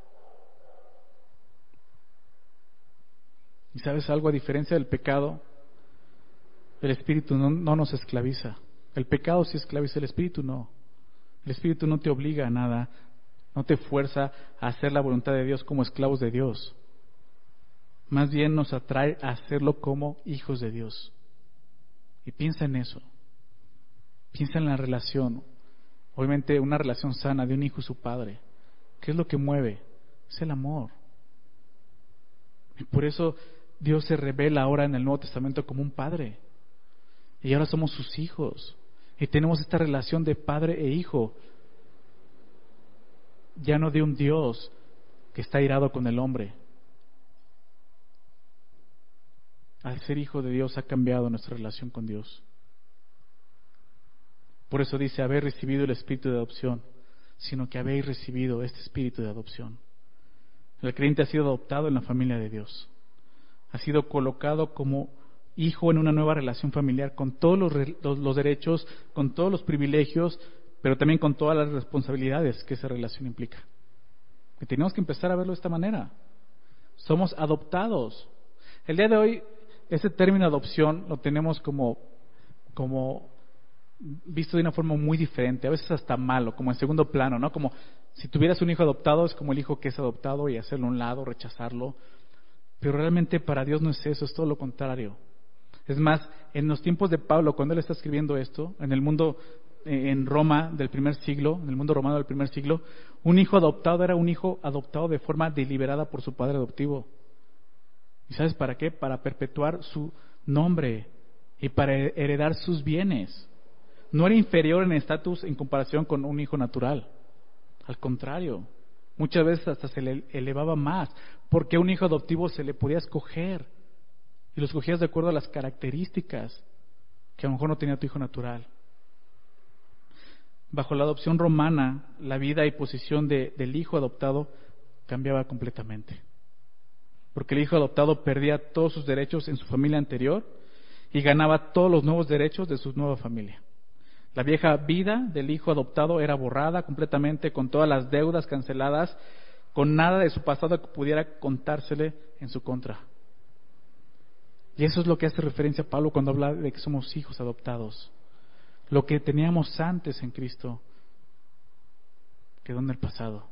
A: ¿Y sabes algo? A diferencia del pecado, el Espíritu no, no nos esclaviza. El pecado sí esclaviza, el Espíritu no. El Espíritu no te obliga a nada, no te fuerza a hacer la voluntad de Dios como esclavos de Dios. Más bien nos atrae a hacerlo como hijos de Dios. Y piensa en eso. Piensa en la relación. Obviamente una relación sana de un hijo y su padre. ¿Qué es lo que mueve? Es el amor. Y por eso Dios se revela ahora en el Nuevo Testamento como un padre. Y ahora somos sus hijos. Y tenemos esta relación de padre e hijo. Ya no de un Dios que está irado con el hombre. Al ser hijo de Dios ha cambiado nuestra relación con Dios. Por eso dice, habéis recibido el espíritu de adopción, sino que habéis recibido este espíritu de adopción. El creyente ha sido adoptado en la familia de Dios. Ha sido colocado como hijo en una nueva relación familiar con todos los, los, los derechos, con todos los privilegios, pero también con todas las responsabilidades que esa relación implica. Y tenemos que empezar a verlo de esta manera. Somos adoptados. El día de hoy, ese término adopción lo tenemos como, como visto de una forma muy diferente, a veces hasta malo, como en segundo plano, ¿no? Como si tuvieras un hijo adoptado, es como el hijo que es adoptado y hacerlo a un lado, rechazarlo. Pero realmente para Dios no es eso, es todo lo contrario. Es más, en los tiempos de Pablo, cuando él está escribiendo esto, en el mundo, eh, en Roma del primer siglo, en el mundo romano del primer siglo, un hijo adoptado era un hijo adoptado de forma deliberada por su padre adoptivo. ¿Y sabes para qué? Para perpetuar su nombre y para heredar sus bienes. No era inferior en estatus en comparación con un hijo natural. Al contrario, muchas veces hasta se le elevaba más, porque a un hijo adoptivo se le podía escoger. Y lo escogías de acuerdo a las características que a lo mejor no tenía tu hijo natural. Bajo la adopción romana, la vida y posición de, del hijo adoptado cambiaba completamente. Porque el hijo adoptado perdía todos sus derechos en su familia anterior y ganaba todos los nuevos derechos de su nueva familia. La vieja vida del hijo adoptado era borrada completamente, con todas las deudas canceladas, con nada de su pasado que pudiera contársele en su contra. Y eso es lo que hace referencia a Pablo cuando habla de que somos hijos adoptados. Lo que teníamos antes en Cristo quedó en el pasado.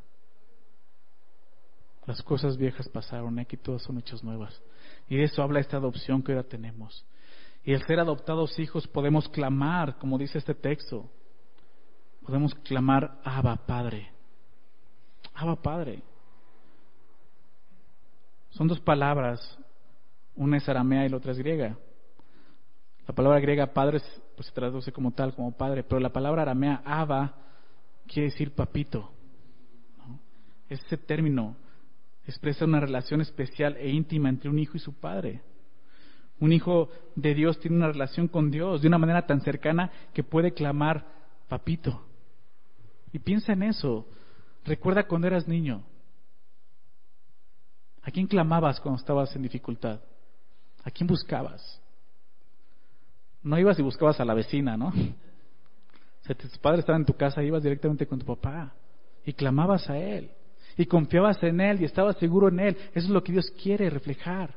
A: Las cosas viejas pasaron, aquí todas son hechas nuevas. Y de eso habla esta adopción que ahora tenemos. Y el ser adoptados hijos podemos clamar, como dice este texto. Podemos clamar, Abba Padre. Abba Padre. Son dos palabras, una es aramea y la otra es griega. La palabra griega padre pues se traduce como tal, como padre, pero la palabra aramea Abba quiere decir papito, ¿no? Ese término expresa una relación especial e íntima entre un hijo y su padre. Un hijo de Dios tiene una relación con Dios de una manera tan cercana que puede clamar papito. Y piensa en eso. Recuerda cuando eras niño. ¿A quién clamabas cuando estabas en dificultad? ¿A quién buscabas? No ibas y buscabas a la vecina, ¿no? O sea, tus padres estaban en tu casa, ibas directamente con tu papá y clamabas a Él y confiabas en Él y estabas seguro en Él. Eso es lo que Dios quiere reflejar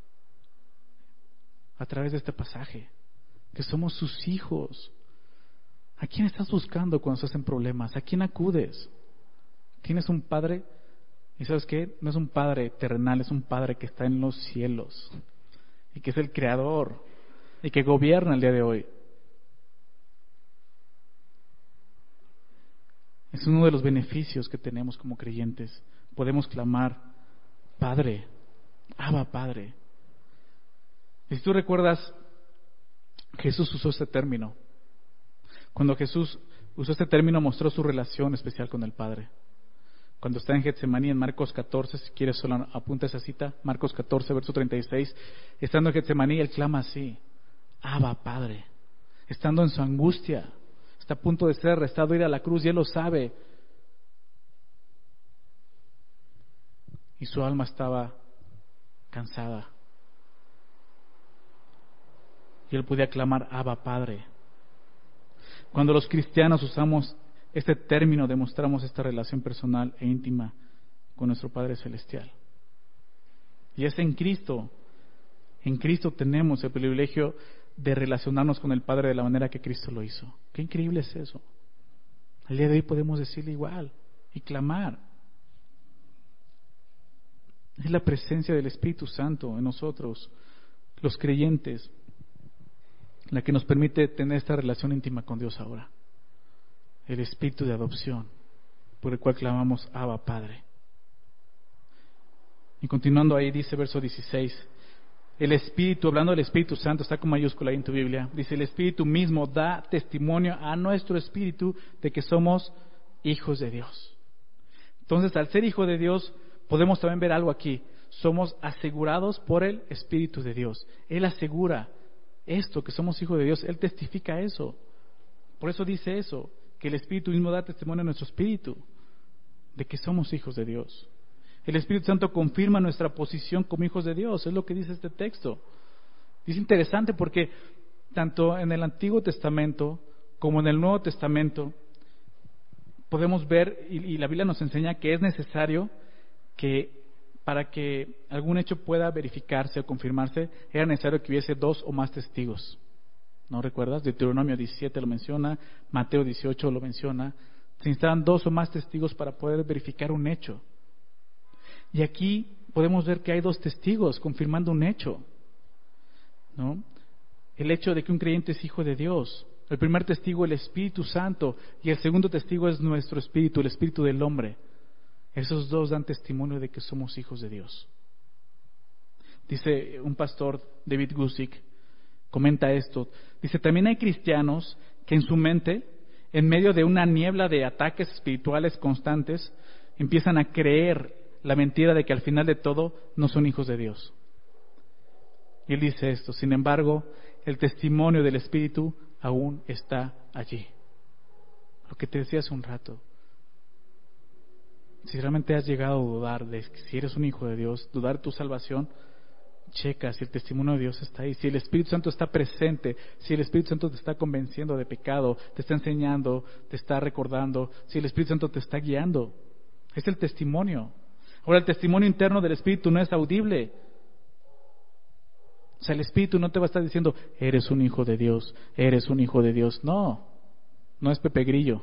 A: a través de este pasaje, que somos sus hijos. ¿A quién estás buscando cuando estás en problemas? ¿A quién acudes? ¿Tienes un padre? ¿Y sabes qué? No es un padre terrenal, es un padre que está en los cielos y que es el creador y que gobierna el día de hoy. Es uno de los beneficios que tenemos como creyentes. Podemos clamar, Padre, Abba, Padre. Y si tú recuerdas, Jesús usó este término. Cuando Jesús usó este término, mostró su relación especial con el Padre. Cuando está en Getsemaní, en Marcos catorce, si quieres solo apunta esa cita, Marcos catorce, verso treinta y seis, estando en Getsemaní, Él clama así, Abba, Padre. Estando en su angustia, está a punto de ser arrestado, ir a la cruz, y Él lo sabe. Y su alma estaba cansada. Y Él podía clamar, Abba, Padre. Cuando los cristianos usamos este término, demostramos esta relación personal e íntima con nuestro Padre Celestial. Y es en Cristo, en Cristo tenemos el privilegio de relacionarnos con el Padre de la manera que Cristo lo hizo. Qué increíble es eso. El día de hoy podemos decirle igual y clamar. Es la presencia del Espíritu Santo en nosotros, los creyentes, la que nos permite tener esta relación íntima con Dios ahora. El espíritu de adopción, por el cual clamamos Abba, Padre. Y continuando ahí, dice verso dieciséis, el Espíritu, hablando del Espíritu Santo, está con mayúscula ahí en tu Biblia, dice, el Espíritu mismo da testimonio a nuestro espíritu de que somos hijos de Dios. Entonces, al ser hijo de Dios, podemos también ver algo aquí. Somos asegurados por el Espíritu de Dios. Él asegura esto, que somos hijos de Dios. Él testifica eso. Por eso dice eso, que el Espíritu mismo da testimonio a nuestro espíritu de que somos hijos de Dios. El Espíritu Santo confirma nuestra posición como hijos de Dios. Es lo que dice este texto. Es interesante porque tanto en el Antiguo Testamento como en el Nuevo Testamento podemos ver, y, y la Biblia nos enseña que es necesario que para que algún hecho pueda verificarse o confirmarse, era necesario que hubiese dos o más testigos. ¿No recuerdas? Deuteronomio diecisiete lo menciona, Mateo dieciocho lo menciona. Se necesitan dos o más testigos para poder verificar un hecho. Y aquí podemos ver que hay dos testigos confirmando un hecho, ¿no? El hecho de que un creyente es hijo de Dios. El primer testigo, el Espíritu Santo, y el segundo testigo es nuestro espíritu, el espíritu del hombre. Esos dos dan testimonio de que somos hijos de Dios. Dice un pastor, David Gusick, comenta esto. Dice, también hay cristianos que en su mente, en medio de una niebla de ataques espirituales constantes, empiezan a creer la mentira de que al final de todo no son hijos de Dios. Y él dice esto, sin embargo, el testimonio del Espíritu aún está allí. Lo que te decía hace un rato. Si realmente has llegado a dudar de si eres un hijo de Dios, dudar de tu salvación, checa si el testimonio de Dios está ahí, si el Espíritu Santo está presente, si el Espíritu Santo te está convenciendo de pecado, te está enseñando, te está recordando, si el Espíritu Santo te está guiando. Es el testimonio. Ahora, el testimonio interno del Espíritu no es audible. O sea, el Espíritu no te va a estar diciendo, eres un hijo de Dios, eres un hijo de Dios. No, no es Pepe Grillo.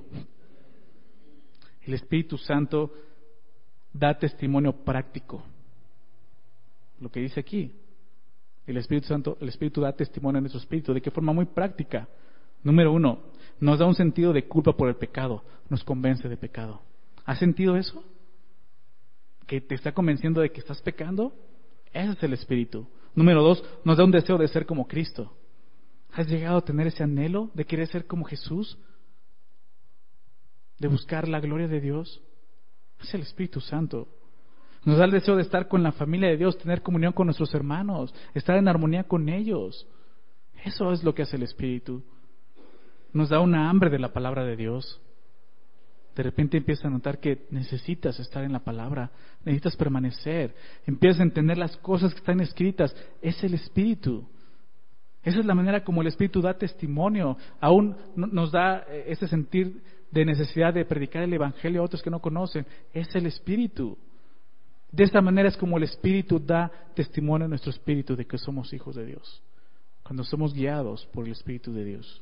A: El Espíritu Santo da testimonio práctico. Lo que dice aquí, el Espíritu Santo, el Espíritu da testimonio a nuestro espíritu. ¿De qué forma? Muy práctica. Número uno, nos da un sentido de culpa por el pecado, nos convence de pecado. ¿Has sentido eso? ¿Que te está convenciendo de que estás pecando? Ese es el Espíritu. Número dos, nos da un deseo de ser como Cristo. ¿Has llegado a tener ese anhelo de querer ser como Jesús? ¿De buscar la gloria de Dios? Es el Espíritu Santo. Nos da el deseo de estar con la familia de Dios, tener comunión con nuestros hermanos, estar en armonía con ellos. Eso es lo que hace el Espíritu. Nos da una hambre de la palabra de Dios. De repente empiezas a notar que necesitas estar en la palabra, necesitas permanecer, empiezas a entender las cosas que están escritas. Es el Espíritu. Esa es la manera como el Espíritu da testimonio. Aún nos da ese sentir de necesidad de predicar el Evangelio a otros que no conocen. Es el Espíritu. De esta manera es como el Espíritu da testimonio a nuestro espíritu de que somos hijos de Dios. Cuando somos guiados por el Espíritu de Dios.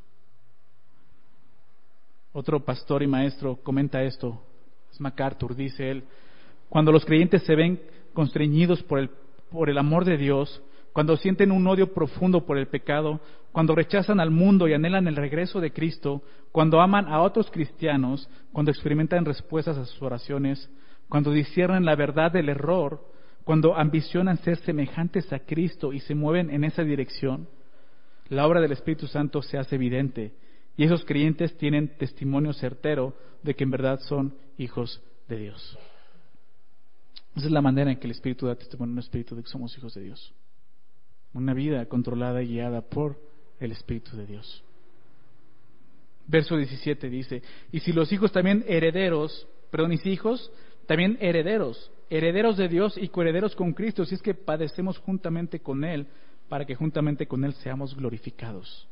A: Otro pastor y maestro comenta esto, es MacArthur, dice él: cuando los creyentes se ven constreñidos por el, por el amor de Dios, cuando sienten un odio profundo por el pecado, cuando rechazan al mundo y anhelan el regreso de Cristo, cuando aman a otros cristianos, cuando experimentan respuestas a sus oraciones, cuando disciernen la verdad del error, cuando ambicionan ser semejantes a Cristo y se mueven en esa dirección, la obra del Espíritu Santo se hace evidente. Y esos creyentes tienen testimonio certero de que en verdad son hijos de Dios. Esa es la manera en que el Espíritu da testimonio, un espíritu de que somos hijos de Dios. Una vida controlada y guiada por el Espíritu de Dios. Verso diecisiete dice: y si los hijos también herederos, perdón, y si hijos también herederos, herederos de Dios y coherederos con Cristo, si es que padecemos juntamente con Él, para que juntamente con Él seamos glorificados.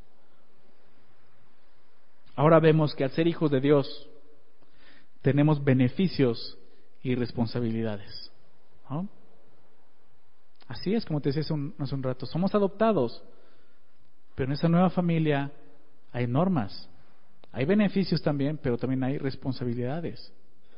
A: Ahora vemos que al ser hijos de Dios tenemos beneficios y responsabilidades, ¿no? Así es, como te decía hace un, hace un rato, somos adoptados, pero en esa nueva familia hay normas, hay beneficios también, pero también hay responsabilidades.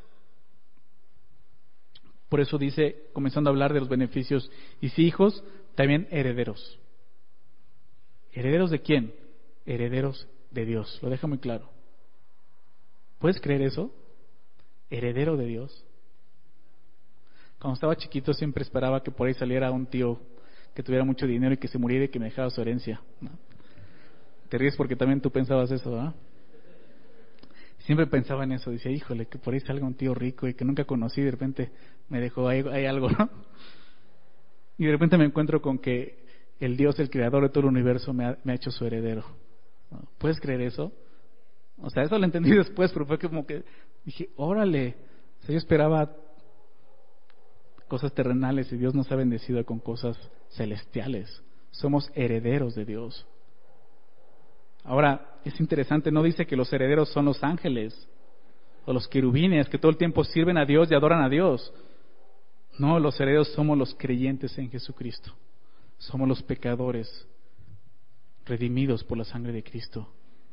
A: Por eso dice, comenzando a hablar de los beneficios, y si hijos, también herederos. ¿Herederos de quién? Herederos de Dios, lo deja muy claro. ¿Puedes creer eso? Heredero de Dios. Cuando estaba chiquito siempre esperaba que por ahí saliera un tío que tuviera mucho dinero y que se muriera y que me dejara su herencia, ¿no? Te ríes porque también tú pensabas eso, ¿verdad? Siempre pensaba en eso, decía, híjole, que por ahí salga un tío rico y que nunca conocí, de repente me dejó ahí, ahí algo, ¿no? Y de repente me encuentro con que el Dios, el creador de todo el universo, me ha, me ha hecho su heredero. ¿Puedes creer eso? O sea, eso lo entendí después, pero fue como que dije, órale, o sea, yo esperaba cosas terrenales y Dios nos ha bendecido con cosas celestiales. Somos herederos de Dios. Ahora, es interesante, no dice que los herederos son los ángeles o los querubines que todo el tiempo sirven a Dios y adoran a Dios. No, los herederos somos los creyentes en Jesucristo. Somos los pecadores redimidos por la sangre de Cristo.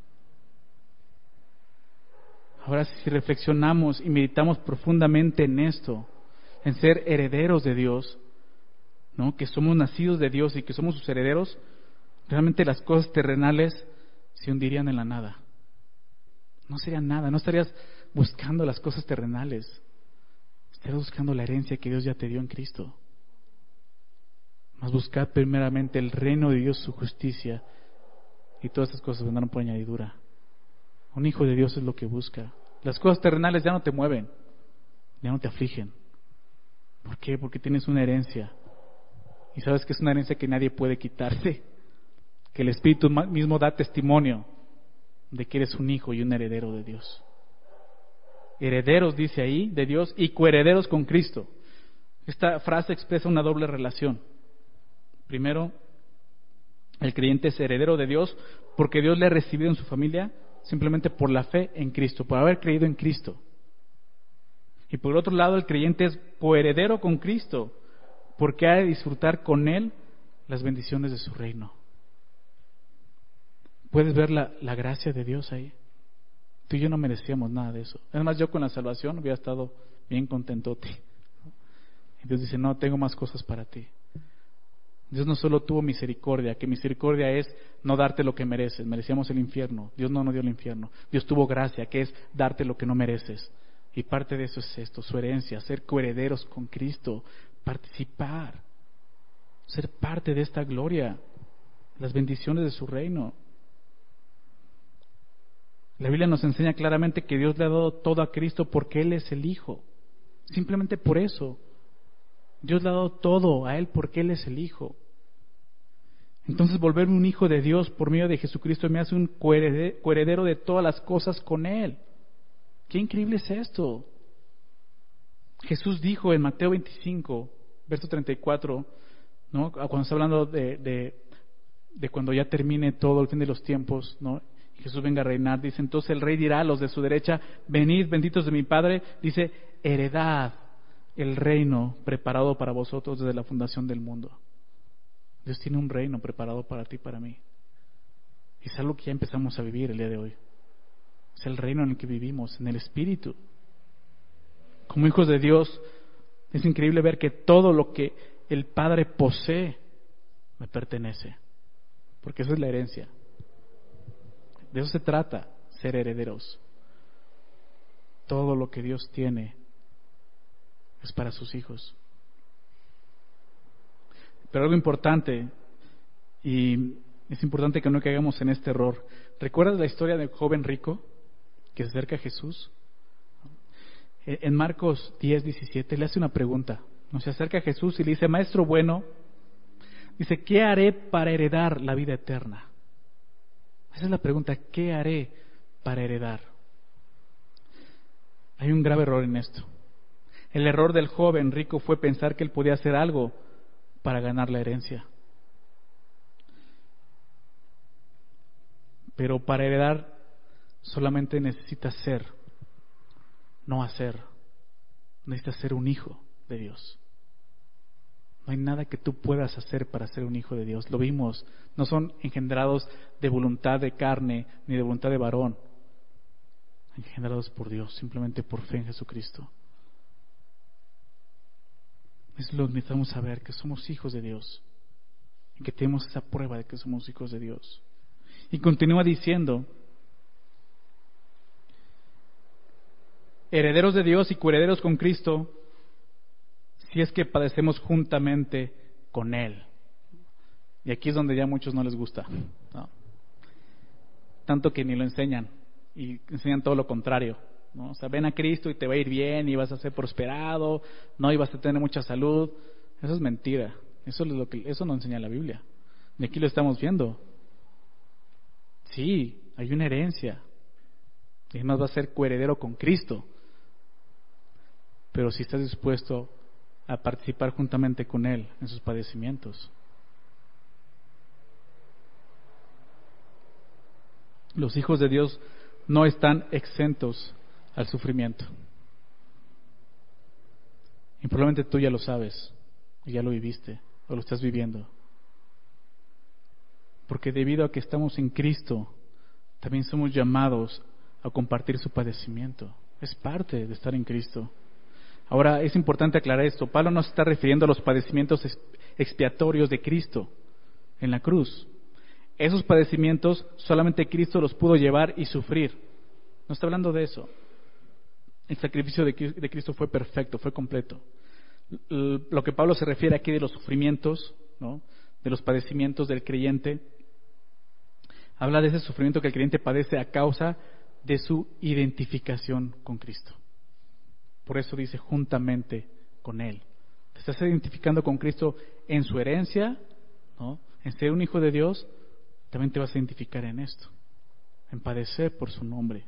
A: Ahora, si reflexionamos y meditamos profundamente en esto, en ser herederos de Dios, ¿no? Que somos nacidos de Dios y que somos sus herederos, realmente las cosas terrenales se hundirían en la nada. No sería nada, no estarías buscando las cosas terrenales, estarías buscando la herencia que Dios ya te dio en Cristo. Mas buscad primeramente el reino de Dios, su justicia, y todas estas cosas vendrán por añadidura. Un hijo de Dios es lo que busca. Las cosas terrenales ya no te mueven, ya no te afligen. ¿Por qué? Porque tienes una herencia. Y sabes que es una herencia que nadie puede quitarte. Que el Espíritu mismo da testimonio de que eres un hijo y un heredero de Dios. Herederos, dice ahí, de Dios y coherederos con Cristo. Esta frase expresa una doble relación. Primero, el creyente es heredero de Dios porque Dios le ha recibido en su familia simplemente por la fe en Cristo, por haber creído en Cristo. Y por otro lado, el creyente es coheredero con Cristo porque ha de disfrutar con Él las bendiciones de su reino. ¿Puedes ver la, la gracia de Dios ahí? Tú y yo no merecíamos nada de eso. Además, yo con la salvación hubiera estado bien contentote. Y Dios dice, no, tengo más cosas para ti. Dios no solo tuvo misericordia, que misericordia es no darte lo que mereces, merecíamos el infierno, Dios no nos dio el infierno. Dios tuvo gracia, que es darte lo que no mereces. Y parte de eso es esto, su herencia, ser coherederos con Cristo, participar. ser parte de esta gloria, las bendiciones de su reino. La Biblia nos enseña claramente que Dios le ha dado todo a Cristo porque Él es el Hijo. Simplemente por eso. Dios le ha dado todo a Él porque Él es el Hijo. Entonces volverme un hijo de Dios por medio de Jesucristo me hace un coheredero de todas las cosas con Él. ¡Qué increíble es esto! Jesús dijo en Mateo veinticinco, verso treinta y cuatro, ¿no? Cuando está hablando de, de, de cuando ya termine todo el fin de los tiempos, ¿no? Y Jesús venga a reinar, dice, entonces el rey dirá a los de su derecha, venid benditos de mi Padre, dice, heredad el reino preparado para vosotros desde la fundación del mundo. Dios tiene un reino preparado para ti y para mí. Y es algo que ya empezamos a vivir el día de hoy. Es el reino en el que vivimos, en el Espíritu. Como hijos de Dios, es increíble ver que todo lo que el Padre posee me pertenece. Porque esa es la herencia. De eso se trata, ser herederos. Todo lo que Dios tiene es para sus hijos. Pero algo importante, y es importante que no caigamos en este error. ¿Recuerdas la historia del joven rico que se acerca a Jesús? En Marcos diez, diecisiete le hace una pregunta. No, se acerca a Jesús y le dice, maestro bueno, dice, ¿qué haré para heredar la vida eterna? Esa es la pregunta, ¿qué haré para heredar? Hay un grave error en esto. El error del joven rico fue pensar que él podía hacer algo para ganar la herencia. Pero para heredar solamente necesitas ser, no hacer. Necesitas ser un hijo de Dios. No hay nada que tú puedas hacer para ser un hijo de Dios. Lo vimos, no son engendrados de voluntad de carne ni de voluntad de varón. Engendrados por Dios, simplemente por fe en Jesucristo. Es lo que necesitamos saber, que somos hijos de Dios y que tenemos esa prueba de que somos hijos de Dios. Y continúa diciendo, herederos de Dios y coherederos con Cristo, si es que padecemos juntamente con Él. Y aquí es donde ya a muchos no les gusta, ¿no? Tanto que ni lo enseñan, y enseñan todo lo contrario, ¿no? O sea, ven a Cristo y te va a ir bien y vas a ser prosperado, no, y vas a tener mucha salud. Eso es mentira. Eso es lo que eso no enseña la Biblia. Y aquí lo estamos viendo. Sí, hay una herencia. Y además va a ser coheredero con Cristo. Pero si estás dispuesto a participar juntamente con Él en sus padecimientos. Los hijos de Dios no están exentos al sufrimiento. Y probablemente tú ya lo sabes, y ya lo viviste, o lo estás viviendo. Porque debido a que estamos en Cristo, también somos llamados a compartir su padecimiento. Es parte de estar en Cristo. Ahora, es importante aclarar esto. Pablo no se está refiriendo a los padecimientos expiatorios de Cristo en la cruz. Esos padecimientos solamente Cristo los pudo llevar y sufrir. No está hablando de eso. El sacrificio de Cristo fue perfecto, fue completo. Lo que Pablo se refiere aquí de los sufrimientos, ¿no? De los padecimientos del creyente, habla de ese sufrimiento que el creyente padece a causa de su identificación con Cristo. Por eso dice juntamente con Él. Te estás identificando con Cristo en su herencia, ¿no? En ser un hijo de Dios, también te vas a identificar en esto, en padecer por su nombre.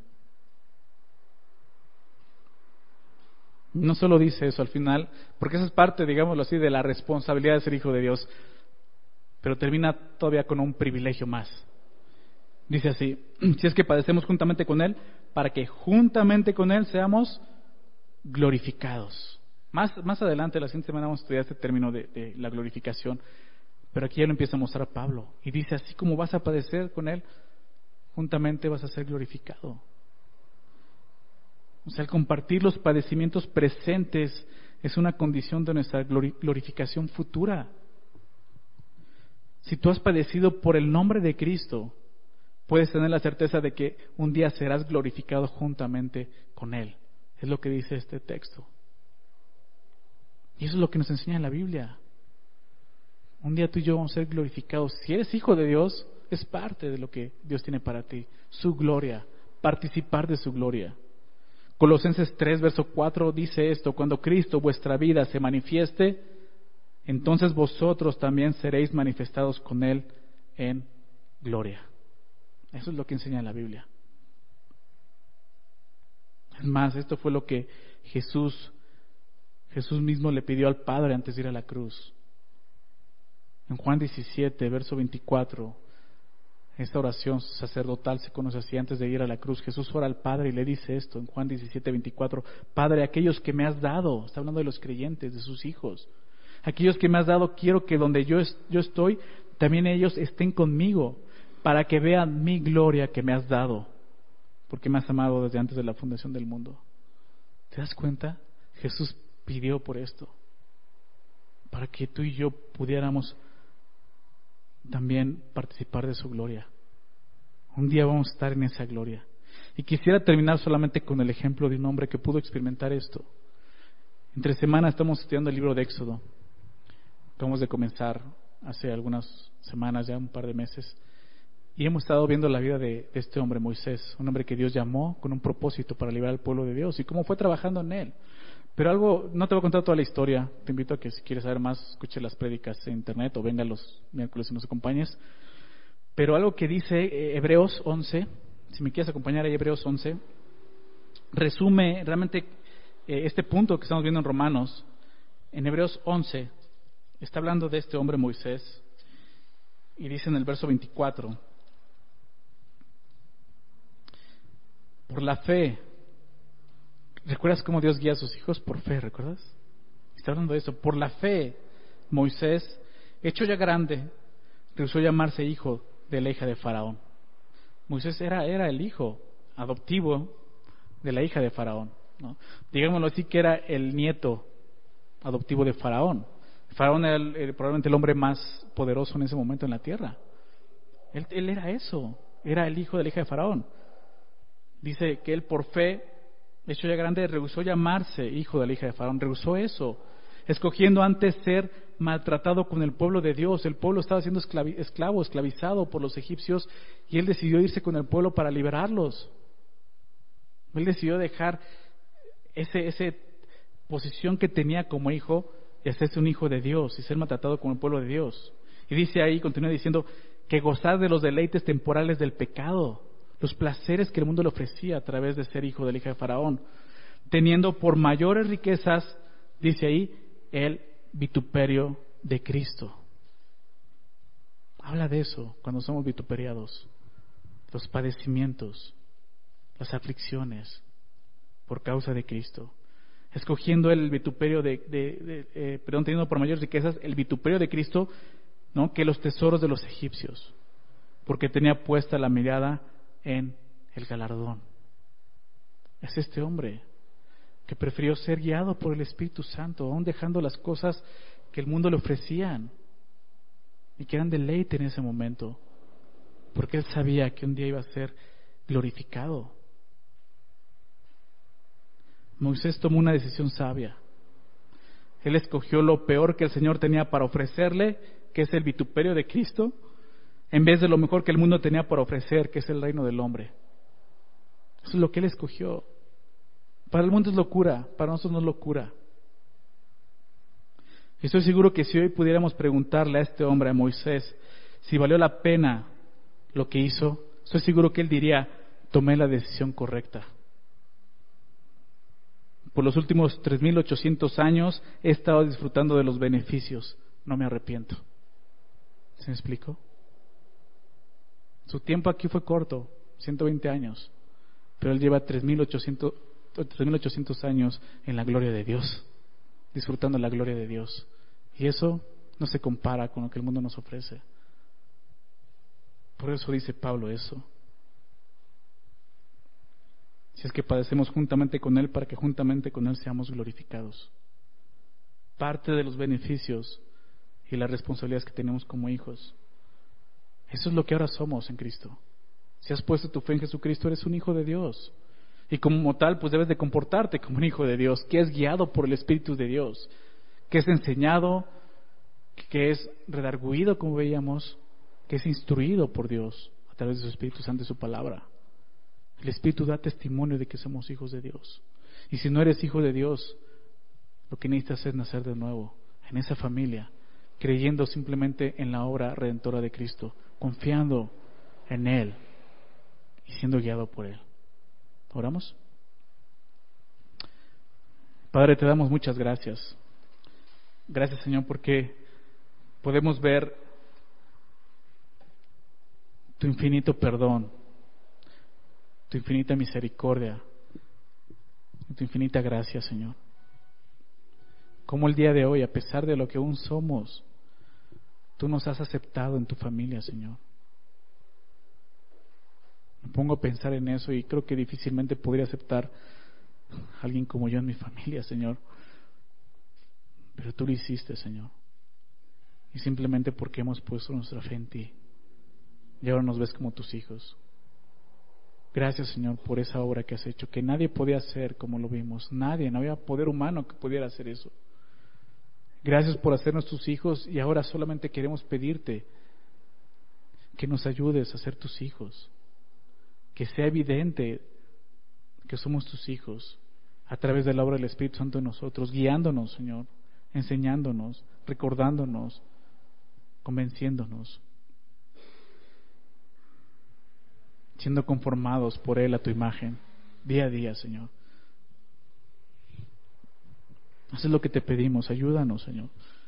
A: No solo dice eso al final, porque esa es parte, digámoslo así, de la responsabilidad de ser hijo de Dios, pero termina todavía con un privilegio más. Dice así, si es que padecemos juntamente con Él, para que juntamente con Él seamos glorificados. Más, más adelante, la siguiente semana vamos a estudiar este término de, de la glorificación, pero aquí ya lo empieza a mostrar Pablo, y dice, así como vas a padecer con Él, juntamente vas a ser glorificado. O sea, el compartir los padecimientos presentes es una condición de nuestra glorificación futura. Si tú has padecido por el nombre de Cristo, puedes tener la certeza de que un día serás glorificado juntamente con Él. Es lo que dice este texto. Y eso es lo que nos enseña la Biblia. Un día tú y yo vamos a ser glorificados. Si eres hijo de Dios, es parte de lo que Dios tiene para ti. Su gloria, participar de su gloria. Colosenses tres, verso cuatro dice esto: cuando Cristo, vuestra vida, se manifieste, entonces vosotros también seréis manifestados con Él en gloria. Eso es lo que enseña la Biblia. Es más, esto fue lo que Jesús, Jesús mismo le pidió al Padre antes de ir a la cruz. En Juan diecisiete, verso veinticuatro, esta oración sacerdotal se conoce así: antes de ir a la cruz, Jesús ora al Padre y le dice esto en Juan diecisiete, veinticuatro: Padre, aquellos que me has dado, está hablando de los creyentes, de sus hijos, aquellos que me has dado, quiero que donde yo, es, yo estoy, también ellos estén conmigo, para que vean mi gloria que me has dado, porque me has amado desde antes de la fundación del mundo. ¿Te das cuenta? Jesús pidió por esto, para que tú y yo pudiéramos también participar de su gloria. Un día vamos a estar en esa gloria. Y quisiera terminar solamente con el ejemplo de un hombre que pudo experimentar esto. Entre semana estamos estudiando el libro de Éxodo. Acabamos de comenzar hace algunas semanas, ya un par de meses, y hemos estado viendo la vida de, de este hombre Moisés, un hombre que Dios llamó con un propósito para liberar al pueblo de Dios, y cómo fue trabajando en él. Pero algo, no te voy a contar toda la historia, te invito a que si quieres saber más, escuche las prédicas en internet o venga los miércoles y nos acompañes. Pero algo que dice eh, Hebreos once, si me quieres acompañar ahí, Hebreos once, resume realmente eh, este punto que estamos viendo en Romanos. En Hebreos once está hablando de este hombre Moisés, y dice en el verso veinticuatro: por la fe. ¿Recuerdas cómo Dios guía a sus hijos? Por fe, ¿recuerdas? Está hablando de eso. Por la fe, Moisés, hecho ya grande, rehusó llamarse hijo de la hija de Faraón. Moisés era, era el hijo adoptivo de la hija de Faraón, ¿no? Digámoslo así, que era el nieto adoptivo de Faraón. Faraón era el, el, probablemente el hombre más poderoso en ese momento en la tierra. Él, él era eso, era el hijo de la hija de Faraón. Dice que él por fe, hecho ya grande, rehusó llamarse hijo de la hija de Faraón, rehusó eso, escogiendo antes ser maltratado con el pueblo de Dios. El pueblo estaba siendo esclavi- esclavo, esclavizado por los egipcios, y él decidió irse con el pueblo para liberarlos. Él decidió dejar ese, ese posición que tenía como hijo y hacerse un hijo de Dios y ser maltratado con el pueblo de Dios. Y dice ahí, continúa diciendo, que gozar de los deleites temporales del pecado, los placeres que el mundo le ofrecía a través de ser hijo de la hija de Faraón, teniendo por mayores riquezas, dice ahí, el vituperio de Cristo. Habla de eso cuando somos vituperiados, los padecimientos, las aflicciones por causa de Cristo, escogiendo el vituperio de, de, de eh, perdón, teniendo por mayores riquezas el vituperio de Cristo, ¿no?, que los tesoros de los egipcios, porque tenía puesta la mirada en el galardón. Es este hombre que prefirió ser guiado por el Espíritu Santo, aún dejando las cosas que el mundo le ofrecían y que eran deleite en ese momento, porque él sabía que un día iba a ser glorificado. Moisés tomó una decisión sabia. Él escogió lo peor que el Señor tenía para ofrecerle, que es el vituperio de Cristo, en vez de lo mejor que el mundo tenía para ofrecer, que es el reino del hombre. Eso es lo que él escogió. Para el mundo es locura, para nosotros no es locura. Y estoy seguro que si hoy pudiéramos preguntarle a este hombre, a Moisés, si valió la pena lo que hizo, estoy seguro que él diría, tomé la decisión correcta. Por los últimos tres mil ochocientos años he estado disfrutando de los beneficios, no me arrepiento. ¿Se me explicó? Su tiempo aquí fue corto, ciento veinte años, pero él lleva tres mil ochocientos años en la gloria de Dios, disfrutando la gloria de Dios. Y eso no se compara con lo que el mundo nos ofrece. Por eso dice Pablo eso. Si es que padecemos juntamente con Él, para que juntamente con Él seamos glorificados. Parte de los beneficios y las responsabilidades que tenemos como hijos, eso es lo que ahora somos en Cristo. Si has puesto tu fe en Jesucristo, eres un hijo de Dios. Y como tal, pues debes de comportarte como un hijo de Dios, que es guiado por el Espíritu de Dios, que es enseñado, que es redarguido, como veíamos, que es instruido por Dios a través de su Espíritu Santo y su palabra. El Espíritu da testimonio de que somos hijos de Dios. Y si no eres hijo de Dios, lo que necesitas es nacer de nuevo, en esa familia, creyendo simplemente en la obra redentora de Cristo, confiando en Él y siendo guiado por Él. ¿Oramos? Padre, te damos muchas gracias. Gracias, Señor, porque podemos ver tu infinito perdón, tu infinita misericordia, tu infinita gracia, Señor. Como el día de hoy, a pesar de lo que aún somos, tú nos has aceptado en tu familia, Señor. Me pongo a pensar en eso y creo que difícilmente podría aceptar a alguien como yo en mi familia, Señor. Pero tú lo hiciste, Señor. Y simplemente porque hemos puesto nuestra fe en ti. Y ahora nos ves como tus hijos. Gracias, Señor, por esa obra que has hecho, que nadie podía hacer como lo vimos. Nadie, no había poder humano que pudiera hacer eso. Gracias por hacernos tus hijos y ahora solamente queremos pedirte que nos ayudes a ser tus hijos. Que sea evidente que somos tus hijos a través de la obra del Espíritu Santo en nosotros, guiándonos, Señor, enseñándonos, recordándonos, convenciéndonos, siendo conformados por Él a tu imagen, día a día, Señor. Eso es lo que te pedimos, ayúdanos, Señor.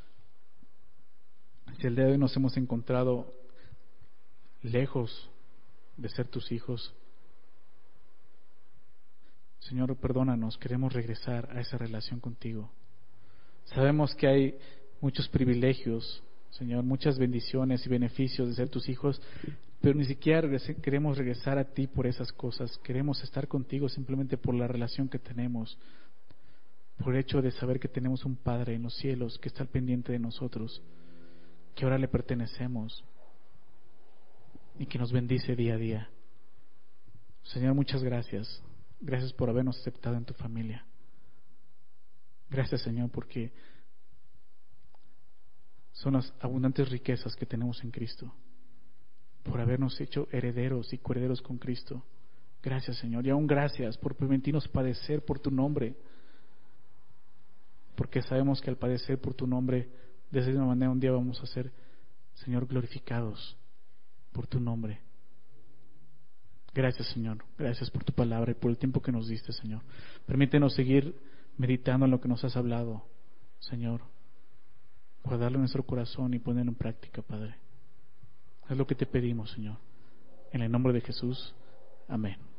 A: Si el día de hoy nos hemos encontrado lejos de ser tus hijos, Señor, perdónanos, queremos regresar a esa relación contigo. Sabemos que hay muchos privilegios, Señor, muchas bendiciones y beneficios de ser tus hijos, pero ni siquiera regrese, queremos regresar a ti por esas cosas. Queremos estar contigo simplemente por la relación que tenemos, por el hecho de saber que tenemos un Padre en los cielos que está al pendiente de nosotros, que ahora le pertenecemos y que nos bendice día a día. Señor, muchas gracias. Gracias por habernos aceptado en tu familia. Gracias, Señor, porque son las abundantes riquezas que tenemos en Cristo, por habernos hecho herederos y coherederos con Cristo. Gracias, Señor, y aún gracias por permitirnos padecer por tu nombre, porque sabemos que al padecer por tu nombre, de esa misma manera un día vamos a ser, Señor, glorificados por tu nombre. Gracias, Señor. Gracias por tu palabra y por el tiempo que nos diste, Señor. Permítenos seguir meditando en lo que nos has hablado, Señor. Guardarlo en nuestro corazón y ponerlo en práctica, Padre. Es lo que te pedimos, Señor. En el nombre de Jesús. Amén.